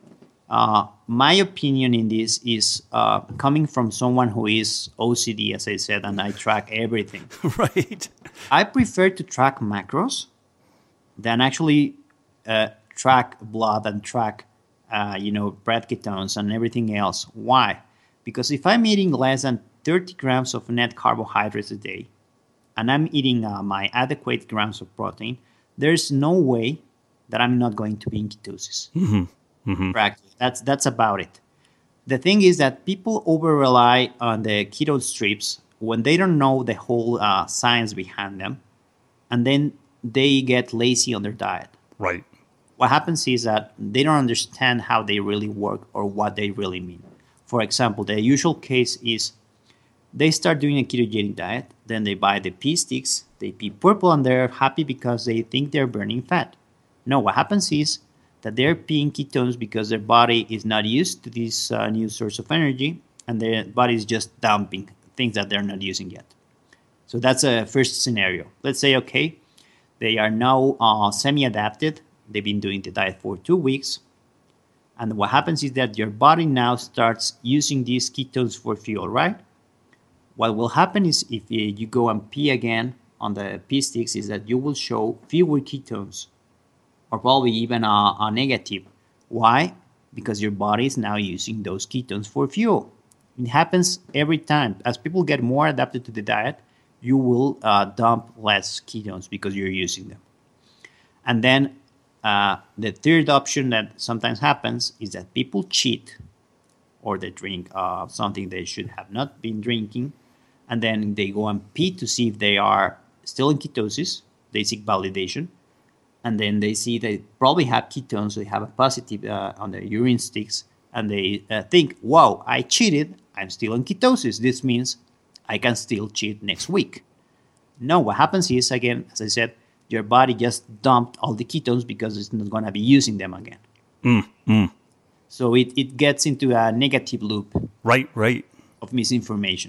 My opinion in this is coming from someone who is OCD, as I said, and I track everything. Right. I prefer to track macros than actually track blood and track, breath ketones and everything else. Why? Because if I'm eating less than 30 grams of net carbohydrates a day, and I'm eating my adequate grams of protein, there's no way that I'm not going to be in ketosis. Practically. That's about it. The thing is that people over-rely on the keto strips when they don't know the whole science behind them, and then they get lazy on their diet. Right. What happens is that they don't understand how they really work or what they really mean. For example, the usual case is they start doing a ketogenic diet, then they buy the pea sticks, they pee purple, and they're happy because they think they're burning fat. No, what happens is that they're peeing ketones because their body is not used to this new source of energy, and their body is just dumping things that they're not using yet. So that's a first scenario. Let's say, okay, they are now semi-adapted. They've been doing the diet for 2 weeks. And what happens is that your body now starts using these ketones for fuel, right? What will happen is if you go and pee again on the pee sticks is that you will show fewer ketones, or probably even a negative. Why? Because your body is now using those ketones for fuel. It happens every time. As people get more adapted to the diet, you will dump less ketones because you're using them. And then The third option that sometimes happens is that people cheat or they drink something they should have not been drinking, and then they go and pee to see if they are still in ketosis. They seek validation, and then they see they probably have ketones, so they have a positive on their urine sticks, and they think, wow, I cheated, I'm still in ketosis. This means I can still cheat next week. No, what happens is, again, as I said, your body just dumped all the ketones because it's not going to be using them again. So it gets into a negative loop. Right. Of misinformation.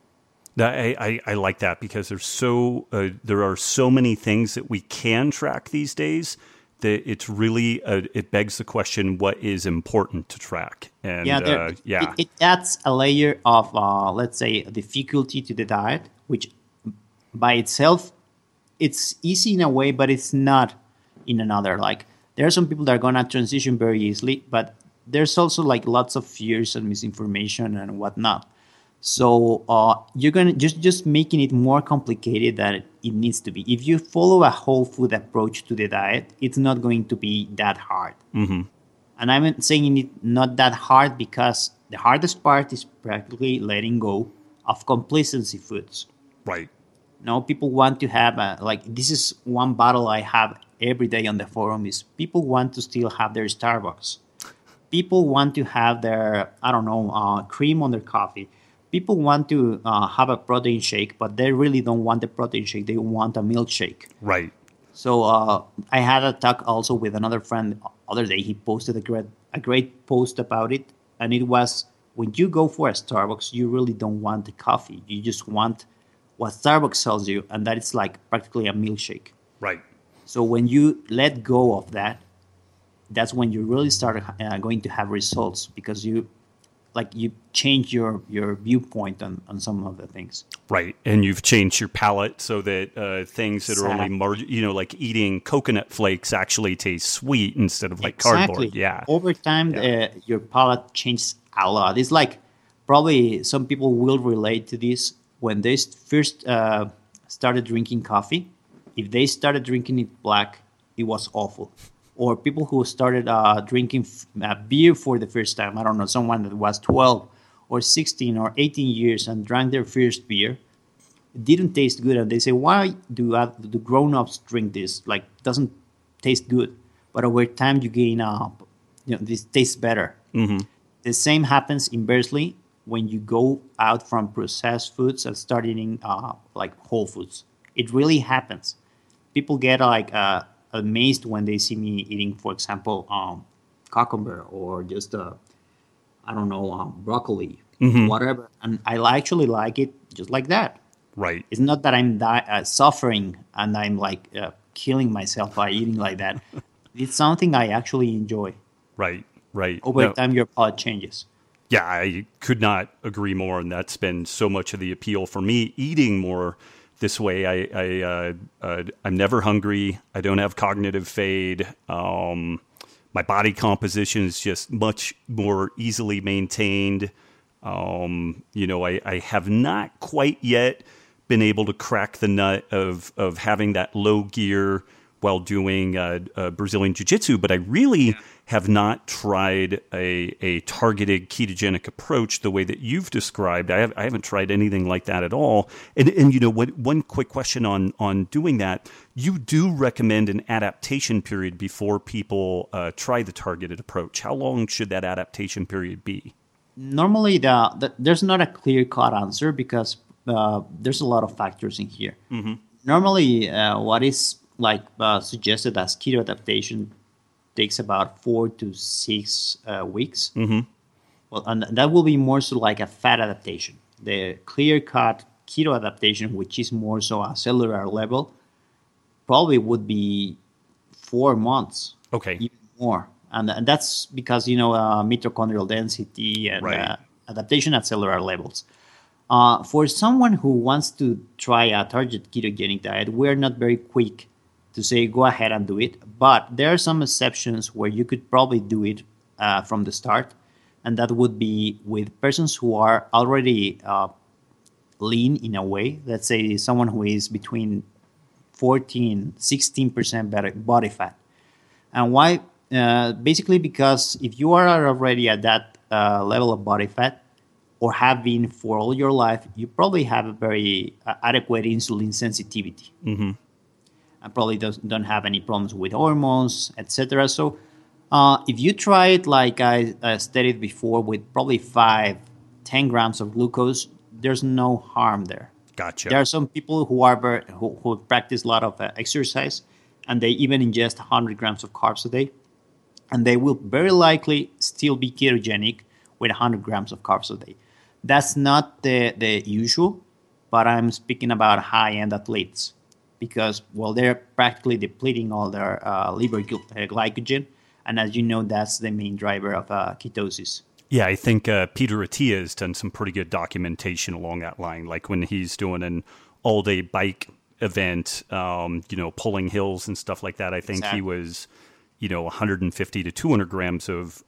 I like that because there are so many things that we can track these days that it's really it begs the question, what is important to track? And it adds a layer of let's say difficulty to the diet, which by itself it's easy in a way, but it's not in another. Like there are some people that are gonna transition very easily, but there's also like lots of fears and misinformation and whatnot. So you're gonna just making it more complicated than it needs to be. If you follow a whole food approach to the diet, it's not going to be that hard. Mm-hmm. And I'm saying it not that hard because the hardest part is practically letting go of complacency foods. Right. No, people want to have this is one battle I have every day on the forum is people want to still have their Starbucks. People want to have their, cream on their coffee. People want to have a protein shake, but they really don't want the protein shake. They want a milkshake. Right. So I had a talk also with another friend the other day. He posted a great post about it. And it was, when you go for a Starbucks, you really don't want the coffee. You just want what Starbucks sells you, and that is like practically a milkshake. Right. So when you let go of that, that's when you really start going to have results because you change your viewpoint on some of the things. Right. And you've changed your palate so that things that are only like eating coconut flakes actually taste sweet instead of like cardboard. Yeah. Over time, your palate changes a lot. It's like probably some people will relate to this when they first started drinking coffee. If they started drinking it black, it was awful. Or people who started drinking beer for the first time. I don't know, someone that was 12 or 16 or 18 years and drank their first beer. It didn't taste good. And they say, why do grown-ups drink this? Like, it doesn't taste good. But over time, you gain, this tastes better. Mm-hmm. The same happens inversely when you go out from processed foods and start eating like whole foods. It really happens. People get amazed when they see me eating, for example, cucumber or just broccoli, whatever, and I actually like it just like that. Right. It's not that I'm suffering and I'm killing myself by eating like that. It's something I actually enjoy. Right. Over time, your palate changes. Yeah, I could not agree more, and that's been so much of the appeal for me. Eating more this way, I'm never hungry. I don't have cognitive fade. My body composition is just much more easily maintained. I have not quite yet been able to crack the nut of having that low gear while doing Brazilian Jiu-Jitsu, but I really have not tried a targeted ketogenic approach the way that you've described. I haven't tried anything like that at all. And one quick question on doing that, you do recommend an adaptation period before people try the targeted approach. How long should that adaptation period be? Normally, there's not a clear-cut answer because there's a lot of factors in here. Mm-hmm. Normally, what is suggested as keto adaptation takes about 4 to 6 weeks. Mm-hmm. Well, and that will be more so like a fat adaptation. The clear-cut keto adaptation, which is more so a cellular level, probably would be 4 months. Okay. Even more. And that's because, mitochondrial density and adaptation at cellular levels. For someone who wants to try a targeted ketogenic diet, we're not very quick to say go ahead and do it. But there are some exceptions where you could probably do it from the start. And that would be with persons who are already lean in a way. Let's say someone who is between 14 and 16% body fat. And why? Basically because if you are already at that level of body fat, or have been for all your life, you probably have a very adequate insulin sensitivity. Mm-hmm. And probably don't have any problems with hormones, etc. So if you try it like I stated before, with probably 10 grams of glucose, there's no harm there. Gotcha. There are some people who practice a lot of exercise, and they even ingest 100 grams of carbs a day, and they will very likely still be ketogenic with 100 grams of carbs a day. That's not the usual, but I'm speaking about high-end athletes because, well, they're practically depleting all their liver glycogen, and as you know, that's the main driver of ketosis. Yeah, I think Peter Attia has done some pretty good documentation along that line. Like when he's doing an all-day bike event, pulling hills and stuff like that. I think He was, 150 to 200 grams of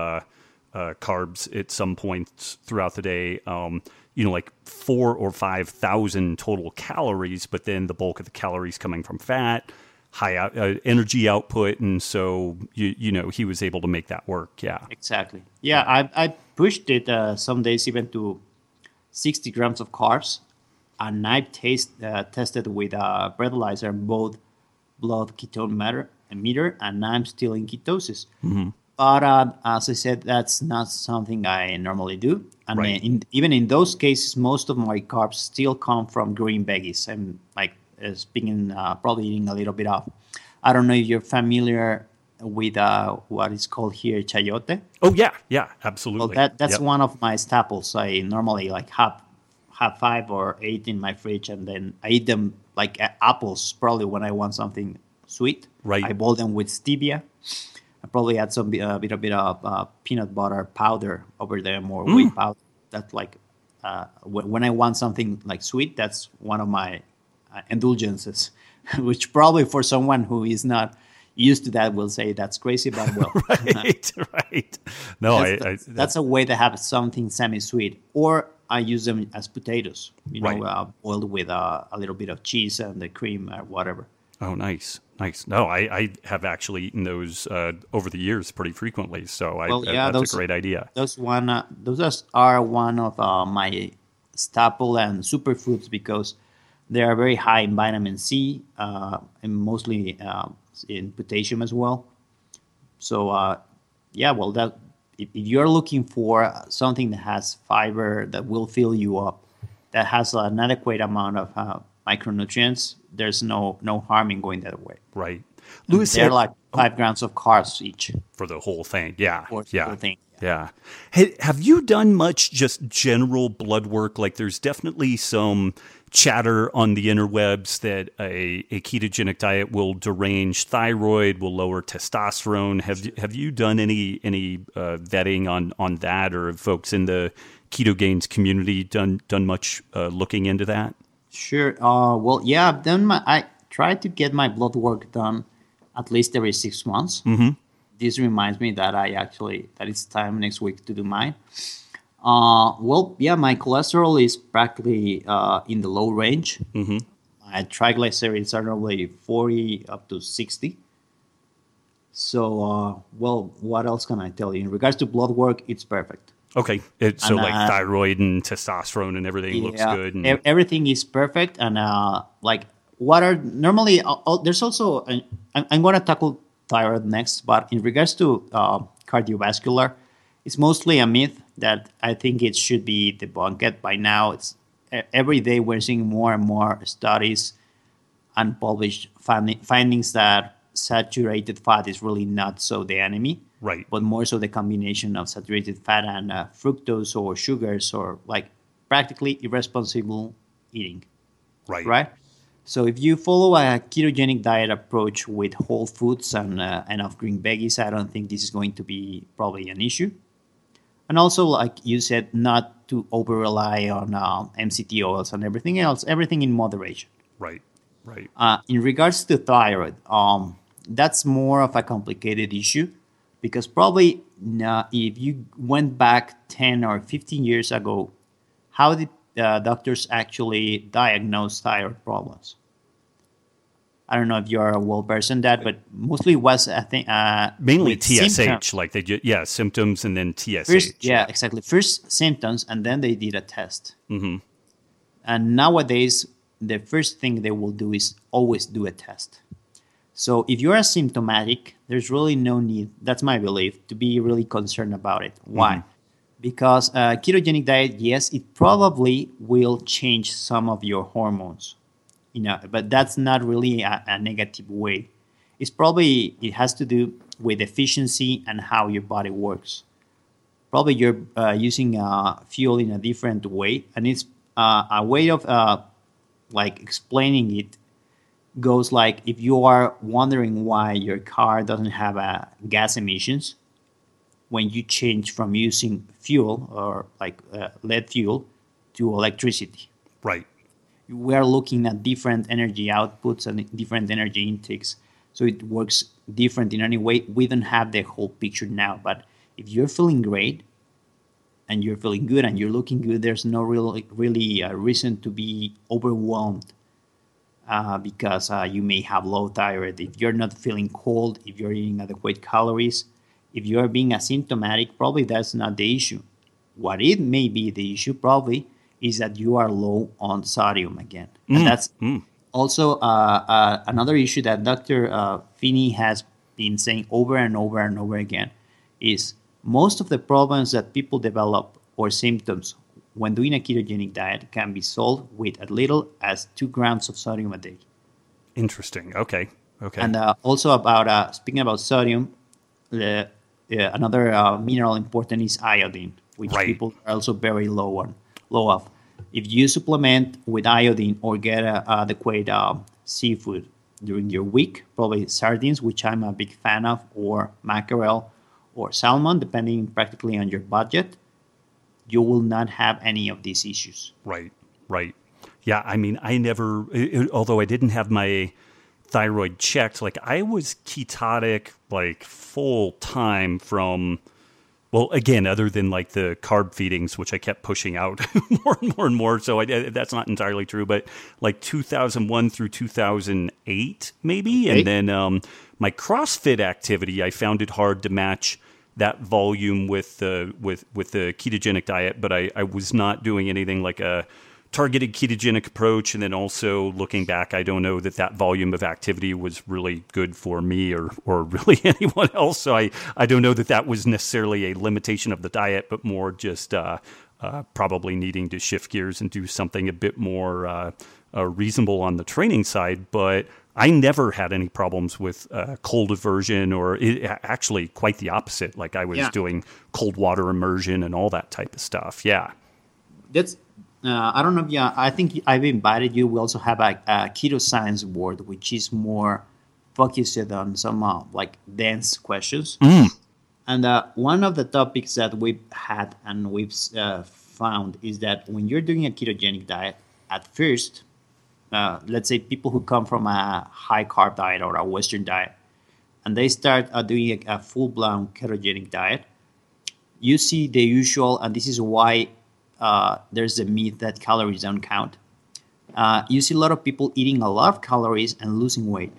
carbs at some points throughout the day. Like 4,000 or 5,000 total calories, but then the bulk of the calories coming from fat, high energy output, and so he was able to make that work. Yeah, exactly. Yeah, I pushed it some days even to 60 grams of carbs, and I tested with a breathalyzer both blood ketone meter, and I'm still in ketosis. Mm-hmm. But as I said, that's not something I normally do. And right. Even in those cases, most of my carbs still come from green veggies. I'm probably eating a little bit of. I don't know if you're familiar with what is called here chayote. Oh yeah, absolutely. Well, that's one of my staples. I normally have 5 or 8 in my fridge, and then I eat them like apples. Probably when I want something sweet, right? I boil them with stevia. I probably add some bit of peanut butter powder over them, or wheat powder. That's like when I want something like sweet, that's one of my indulgences, which probably for someone who is not used to that will say that's crazy, but well, right. No, that's a way to have something semi-sweet. Or I use them as potatoes, boiled with a little bit of cheese and the cream or whatever. Oh, nice. No, I have actually eaten those over the years pretty frequently. So that's a great idea. Those are one of my staple and superfoods because they are very high in vitamin C and mostly in potassium as well. So if you're looking for something that has fiber that will fill you up, that has an adequate amount of micronutrients, there's no harm in going that way. Right. Luis, they're like 5 grams of carbs each. For the whole thing, yeah. For the whole thing. Yeah. Hey, have you done much just general blood work? Like there's definitely some chatter on the interwebs that a ketogenic diet will derange thyroid, will lower testosterone. Have you done any vetting on that, or have folks in the Ketogains community done much looking into that? Sure. I've done I try to get my blood work done at least every 6 months. Mm-hmm. This reminds me that that it's time next week to do mine. My cholesterol is practically in the low range. Mm-hmm. My triglycerides are normally 40 up to 60. So, what else can I tell you? In regards to blood work, it's perfect. Okay, thyroid and testosterone and everything looks good. And everything is perfect, and what are normally there's also I'm going to tackle thyroid next, but in regards to cardiovascular, it's mostly a myth that I think it should be debunked by now. It's every day we're seeing more and more studies and published findings that saturated fat is really not so the enemy. Right. But more so the combination of saturated fat and fructose or sugars or like practically irresponsible eating. Right. So if you follow a ketogenic diet approach with whole foods and enough green veggies, I don't think this is going to be probably an issue. And also, like you said, not to over-rely on MCT oils and everything else, everything in moderation. Right. In regards to thyroid, that's more of a complicated issue. Because probably if you went back 10 or 15 years ago, how did doctors actually diagnose thyroid problems? I don't know if you're well versed in that, but mostly was I think mainly TSH, symptoms. Like symptoms and then TSH. First, exactly. First symptoms, and then they did a test. Mm-hmm. And nowadays, the first thing they will do is always do a test. So if you're asymptomatic, there's really no need, that's my belief, to be really concerned about it. Why? Mm-hmm. Because ketogenic diet, yes, it probably will change some of your hormones, but that's not really a negative way. It has to do with efficiency and how your body works. Probably you're using fuel in a different way, and it's a way of explaining it goes like if you are wondering why your car doesn't have gas emissions when you change from using fuel or lead fuel to electricity. Right. We are looking at different energy outputs and different energy intakes. So it works different in any way. We don't have the whole picture now. But if you're feeling great and you're feeling good and you're looking good, there's no really reason to be overwhelmed because you may have low thyroid. If you're not feeling cold, if you're eating adequate calories, if you're being asymptomatic, probably that's not the issue. What it may be the issue probably is that you are low on sodium again. And that's also another issue that Dr. Finney has been saying over and over and over again is most of the problems that people develop or symptoms when doing a ketogenic diet can be solved with as little as 2 grams of sodium a day. Interesting. Okay. And also about speaking about sodium, another mineral important is iodine, which people are also very low of. If you supplement with iodine or get adequate seafood during your week, probably sardines, which I'm a big fan of, or mackerel or salmon, depending practically on your budget, you will not have any of these issues. Right. Yeah, I mean, I never, although I didn't have my thyroid checked, I was ketotic full time from, well, again, other than the carb feedings, which I kept pushing out more and more and more. So that's not entirely true, but 2001 through 2008, maybe. Okay. And then my CrossFit activity, I found it hard to match that volume with the ketogenic diet, but I was not doing anything like a targeted ketogenic approach. And then also looking back, I don't know that volume of activity was really good for me or really anyone else. So I don't know that was necessarily a limitation of the diet, but more just probably needing to shift gears and do something a bit more reasonable on the training side. But I never had any problems with cold aversion or actually quite the opposite. I was doing cold water immersion and all that type of stuff. Yeah. That's I don't know if I think I've invited you. We also have a keto science board, which is more focused on some dense questions. And one of the topics that we've had and we've found is that when you're doing a ketogenic diet, at first, let's say people who come from a high carb diet or a Western diet, and they start doing a full-blown ketogenic diet, you see the usual, and this is why there's a myth that calories don't count. You see a lot of people eating a lot of calories and losing weight.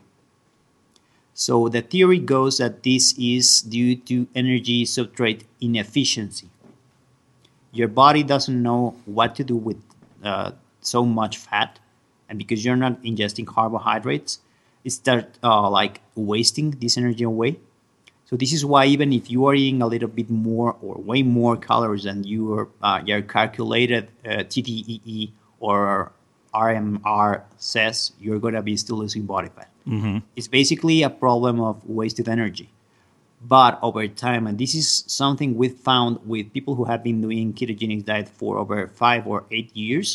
So the theory goes that this is due to energy substrate inefficiency. Your body doesn't know what to do with so much fat, and because you're not ingesting carbohydrates, it starts wasting this energy away. So this is why even if you are eating a little bit more or way more calories than your calculated TDEE or RMR says, you're going to be still losing body fat. Mm-hmm. It's basically a problem of wasted energy. But over time, and this is something we've found with people who have been doing ketogenic diet for over 5 or 8 years,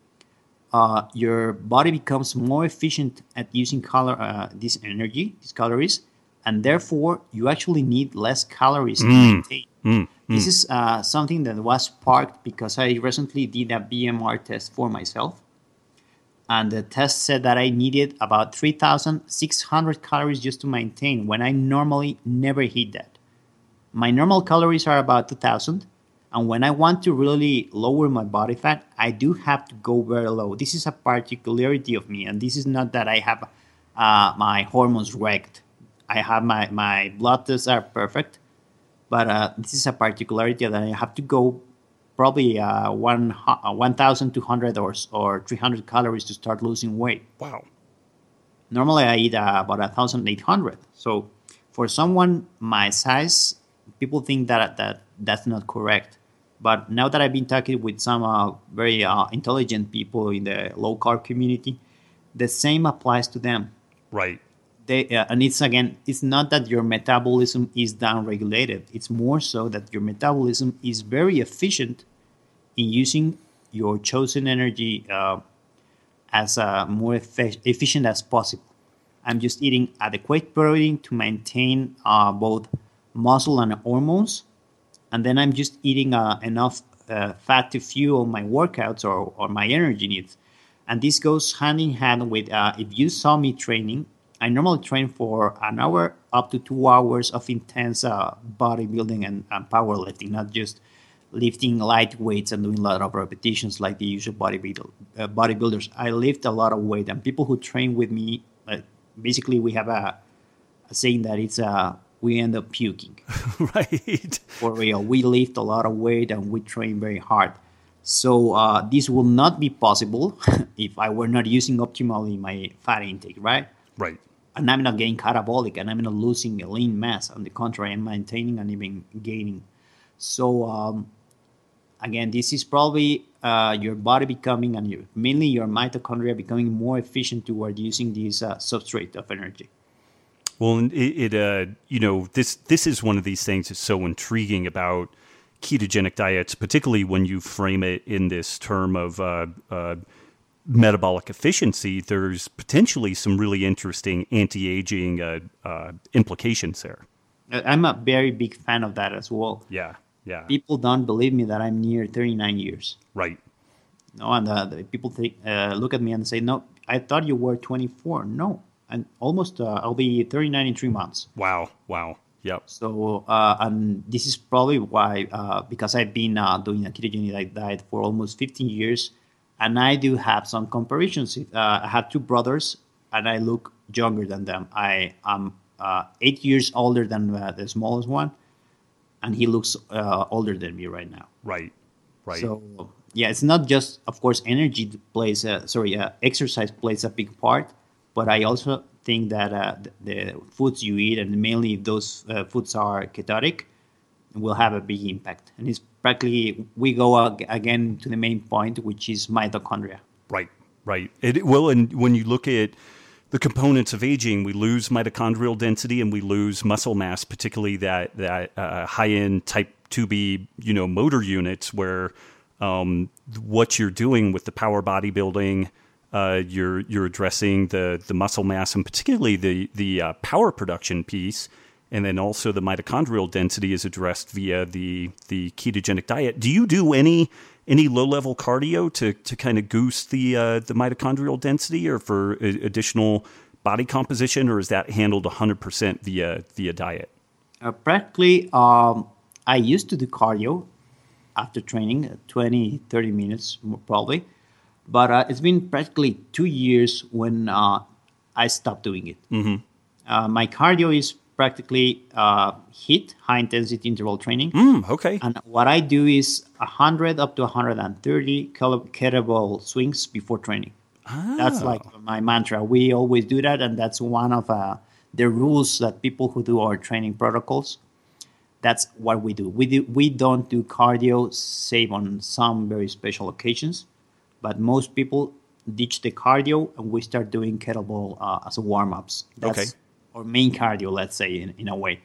your body becomes more efficient at using this energy, these calories, and therefore you actually need less calories to maintain. This is something that was sparked because I recently did a BMR test for myself, and the test said that I needed about 3,600 calories just to maintain when I normally never hit that. My normal calories are about 2,000, and when I want to really lower my body fat, I do have to go very low. This is a particularity of me, and this is not that I have my hormones wrecked. I have my blood tests are perfect, but this is a particularity that I have to go probably 1,200 or 300 calories to start losing weight. Wow. Normally, I eat about 1,800. So for someone my size, people think that's not correct. But now that I've been talking with some very intelligent people in the low-carb community, the same applies to them. Right. And it's not that your metabolism is down-regulated. It's more so that your metabolism is very efficient in using your chosen energy as more efficient as possible. I'm just eating adequate protein to maintain both muscle and hormones, and then I'm just eating enough fat to fuel my workouts or my energy needs. And this goes hand in hand with if you saw me training, I normally train for an hour up to 2 hours of intense bodybuilding and powerlifting, not just lifting light weights and doing a lot of repetitions like the usual bodybuilders. I lift a lot of weight, and people who train with me, basically we have a saying that it's we end up puking. Right. For real, we lift a lot of weight and we train very hard. So this will not be possible if I were not using optimally my fat intake, right? Right. And I'm not getting catabolic, and I'm not losing a lean mass. On the contrary, I'm maintaining and even gaining. So again, this is probably your body becoming, and mainly your mitochondria becoming more efficient toward using this substrate of energy. Well, this is one of these things that's so intriguing about ketogenic diets, particularly when you frame it in this term of metabolic efficiency. There's potentially some really interesting anti-aging implications there. I'm a very big fan of that as well. Yeah. People don't believe me that I'm near 39 years. Right. No, and the people look at me and say, "No, I thought you were 24." No, and almost I'll be 39 in 3 months. Wow. Yep. So, and this is probably why, because I've been doing a ketogenic diet for almost 15 years, and I do have some comparisons. I have 2 brothers, and I look younger than them. I am 8 years older than the smallest one, and he looks older than me right now. Right. So, yeah, it's not just, of course, exercise plays a big part, but I also think that the foods you eat, and mainly if those foods are ketotic, will have a big impact. And it's practically, we go again to the main point, which is mitochondria. Right. And when you look at the components of aging, we lose mitochondrial density and we lose muscle mass, particularly that high-end type 2B, motor units where what you're doing with the power bodybuilding, you're addressing the muscle mass and particularly the power production piece, and then also the mitochondrial density is addressed via the ketogenic diet. Do you do any low-level cardio to kind of goose the mitochondrial density or for additional body composition, or is that handled 100% via diet? Practically, I used to do cardio after training, 20, 30 minutes probably. But it's been practically 2 years when I stopped doing it. Mm-hmm. My cardio is practically HIIT, high-intensity interval training. Okay. And what I do is 100 up to 130 kettlebell swings before training. That's like my mantra. We always do that, and that's one of the rules that people who do our training protocols, that's what we do. We don't do cardio, save on some very special occasions. But most people ditch the cardio and we start doing kettlebell as a warm-ups. That's our main cardio, let's say, in a way.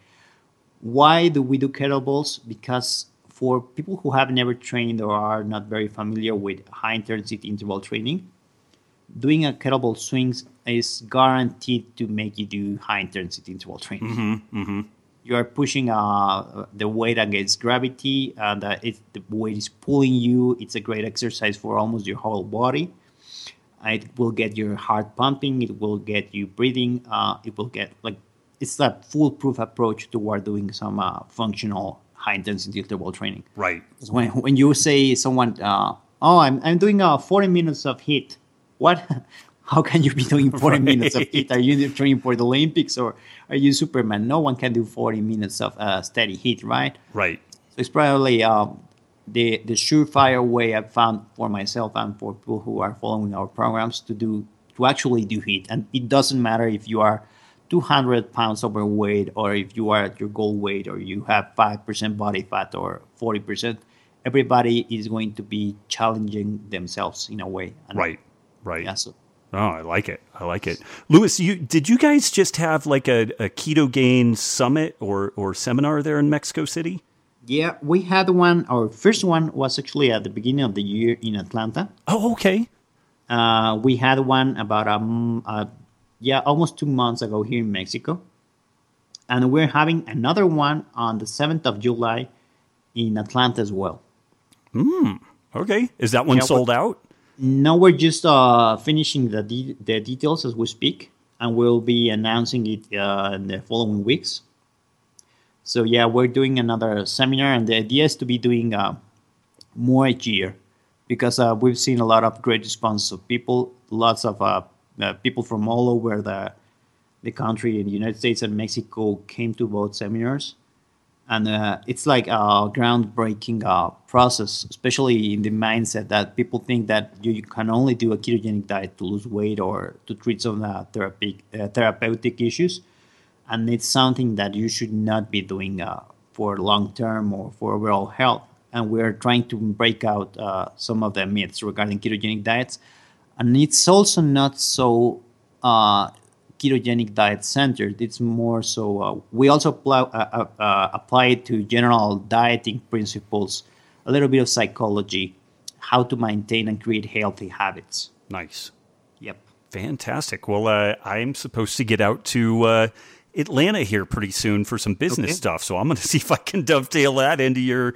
Why do we do kettlebells? Because for people who have never trained or are not very familiar with high-intensity interval training, doing a kettlebell swings is guaranteed to make you do high-intensity interval training. Mm-hmm, mm-hmm. You are pushing the weight against gravity, and the weight is pulling you. It's a great exercise for almost your whole body. It will get your heart pumping. It will get you breathing. It will get it's a foolproof approach toward doing some functional high-intensity interval training. Right. When you say someone, I'm doing 40 minutes of HIIT. What How can you be doing 40 minutes of HIIT? Are you training for the Olympics or are you Superman? No one can do 40 minutes of steady HIIT, right? Right. So it's probably the surefire way I've found for myself and for people who are following our programs to actually do HIIT. And it doesn't matter if you are 200 pounds overweight or if you are at your goal weight or you have 5% body fat or 40%. Everybody is going to be challenging themselves in a way. And right. Yeah, so. Oh, I like it. Luis, did you guys just have like a Ketogain summit or seminar there in Mexico City? Yeah, we had one. Our first one was actually at the beginning of the year in Atlanta. Oh, okay. We had one about almost 2 months ago here in Mexico. And we're having another one on the 7th of July in Atlanta as well. Okay. Is that one sold out? No, we're just finishing the details as we speak, and we'll be announcing it in the following weeks. So yeah, we're doing another seminar, and the idea is to be doing more each year, because we've seen a lot of great response of people, lots of people from all over the country in the United States and Mexico came to both seminars. And it's like a groundbreaking process, especially in the mindset that people think that you can only do a ketogenic diet to lose weight or to treat some therapeutic issues. And it's something that you should not be doing for long-term or for overall health. And we're trying to break out some of the myths regarding ketogenic diets. And it's also not so ketogenic diet centered. It's more so we also apply it to general dieting principles, a little bit of psychology, how to maintain and create healthy habits. Nice. Yep. Fantastic. Well, I'm supposed to get out to Atlanta here pretty soon for some business stuff, so I'm going to see if I can dovetail that into your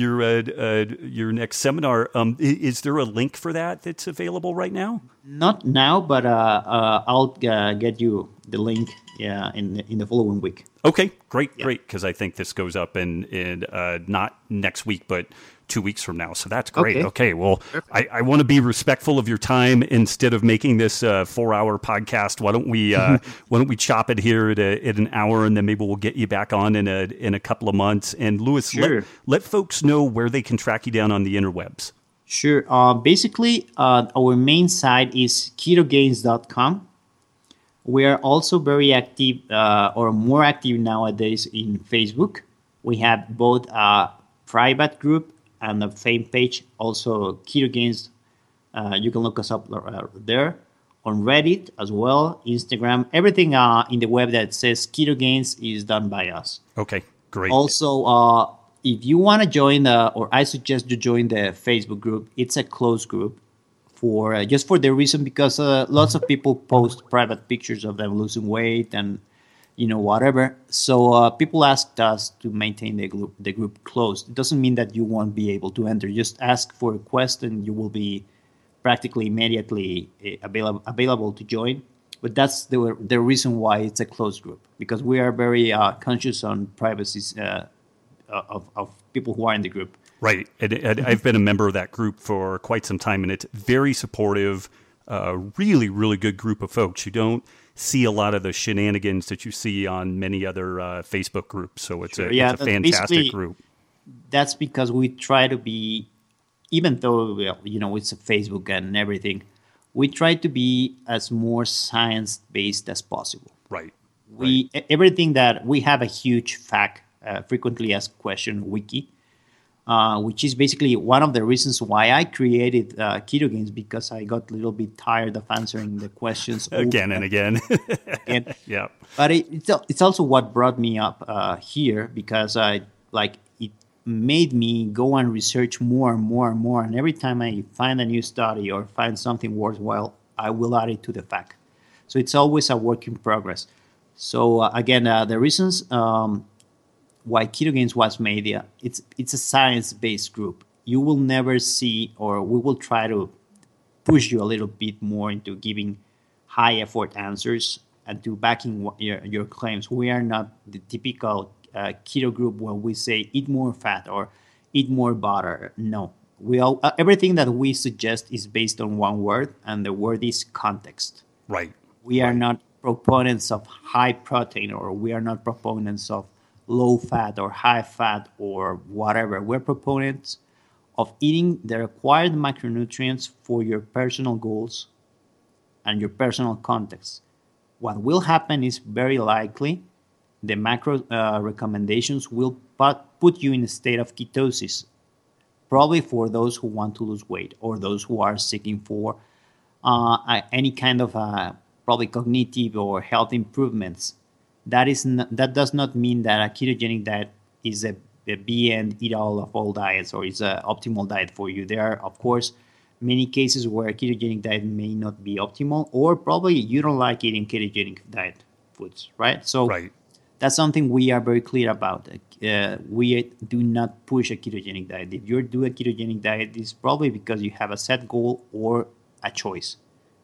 next seminar. Is there a link for that that's available right now? Not now, but I'll get you the link in the following week. Okay, great, because I think this goes up in not next week, but 2 weeks from now. So that's great. Okay, well, I want to be respectful of your time instead of making this a 4-hour podcast. Why don't we chop it here at an hour, and then maybe we'll get you back on in a couple of months. And Luis, let folks know where they can track you down on the interwebs. Sure. Basically, our main site is ketogains.com. We are also very active, or more active nowadays, in Facebook. We have both a private group and a fan page, also Ketogains. You can look us up there. On Reddit as well, Instagram. Everything in the web that says Ketogains is done by us. Okay, great. Also, if you want to join, or I suggest you join the Facebook group. It's a closed group for just for the reason because lots of people post private pictures of them losing weight and whatever. So people asked us to maintain the group closed. It doesn't mean that you won't be able to enter. Just ask for a request and you will be practically immediately available to join. But that's the reason why it's a closed group, because we are very conscious on privacy of people who are in the group. Right. And I've been a member of that group for quite some time, and it's very supportive, really, really good group of folks. You don't see a lot of the shenanigans that you see on many other Facebook groups. So it's a fantastic group. That's because we try to be, even though it's a Facebook and everything, we try to be as more science-based as possible. Right. Everything that we have a huge fact, frequently asked question wiki, which is basically one of the reasons why I created Ketogains, because I got a little bit tired of answering the questions again and again. Yeah. But it's also what brought me up here, because it made me go and research more and more and more. And every time I find a new study or find something worthwhile, I will add it to the fact. So it's always a work in progress. So again, the reasons why Ketogains was made, it's a science-based group. You will never see, or we will try to push you a little bit more into giving high-effort answers and to backing your claims. We are not the typical keto group where we say eat more fat or eat more butter. No, everything that we suggest is based on one word, and the word is context. Right. We are not proponents of high protein, or we are not proponents of low fat or high fat or whatever. We're proponents of eating the required macronutrients for your personal goals and your personal context. What will happen is very likely the macro recommendations will put you in a state of ketosis, probably for those who want to lose weight or those who are seeking for any kind of probably cognitive or health improvements. That does not mean that a ketogenic diet is a be and eat all of all diets or is an optimal diet for you. There are, of course, many cases where a ketogenic diet may not be optimal, or probably you don't like eating ketogenic diet foods, right? So that's something we are very clear about. We do not push a ketogenic diet. If you do a ketogenic diet, it's probably because you have a set goal or a choice.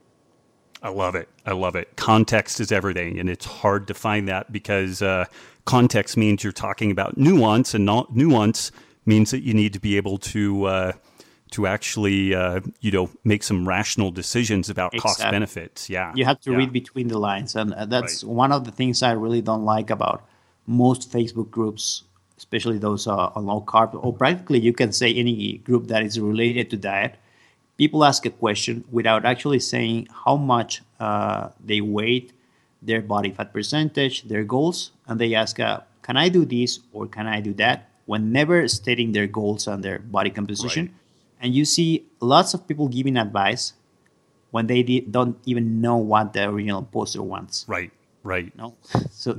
I love it. Context is everything, and it's hard to find that because context means you're talking about nuance, and not nuance means that you need to be able to actually make some rational decisions about cost benefits. Yeah, you have to read between the lines, and that's one of the things I really don't like about most Facebook groups, especially those on low carb, or practically you can say any group that is related to diet. People ask a question without actually saying how much they weigh, their body fat percentage, their goals, and they ask, can I do this or can I do that, when never stating their goals and their body composition. Right. And you see lots of people giving advice when they don't even know what the original poster wants. Right. No? So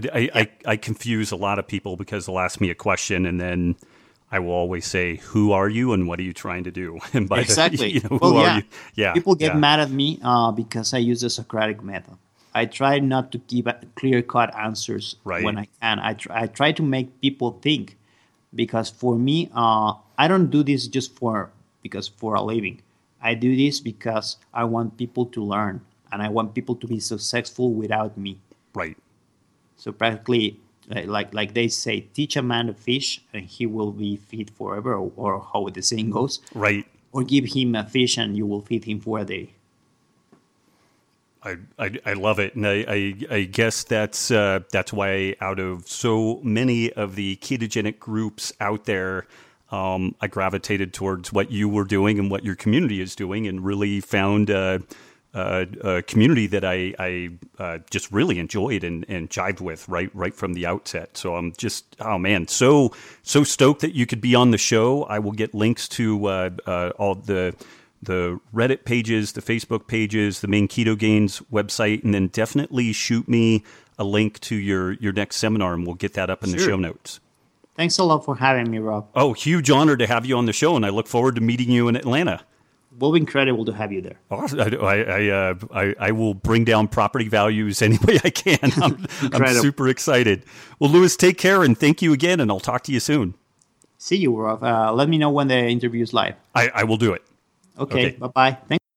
I confuse a lot of people because they'll ask me a question and then I will always say, who are you and what are you trying to do? And by exactly. Who are you? Yeah. People get mad at me because I use the Socratic method. I try not to give clear-cut answers when I can. I try to make people think, because for me, I don't do this just for a living. I do this because I want people to learn, and I want people to be successful without me. Right. So practically, like they say, teach a man to fish and he will be fed forever, or how the saying goes. Right. Or give him a fish and you will feed him for a day. I love it, and I guess that's why out of so many of the ketogenic groups out there, I gravitated towards what you were doing and what your community is doing, and really found a community that I just really enjoyed and jived with right from the outset. So I'm just, so stoked that you could be on the show. I will get links to all the Reddit pages, the Facebook pages, the main Keto Gains website, and then definitely shoot me a link to your next seminar, and we'll get that up in the show notes. Thanks a lot for having me, Rob. Oh, huge honor to have you on the show, and I look forward to meeting you in Atlanta. Will be incredible to have you there. I will bring down property values any way I can. I'm super excited. Well, Luis, take care, and thank you again, and I'll talk to you soon. See you, Rob. Let me know when the interview is live. I will do it. Okay. Bye-bye. Thanks.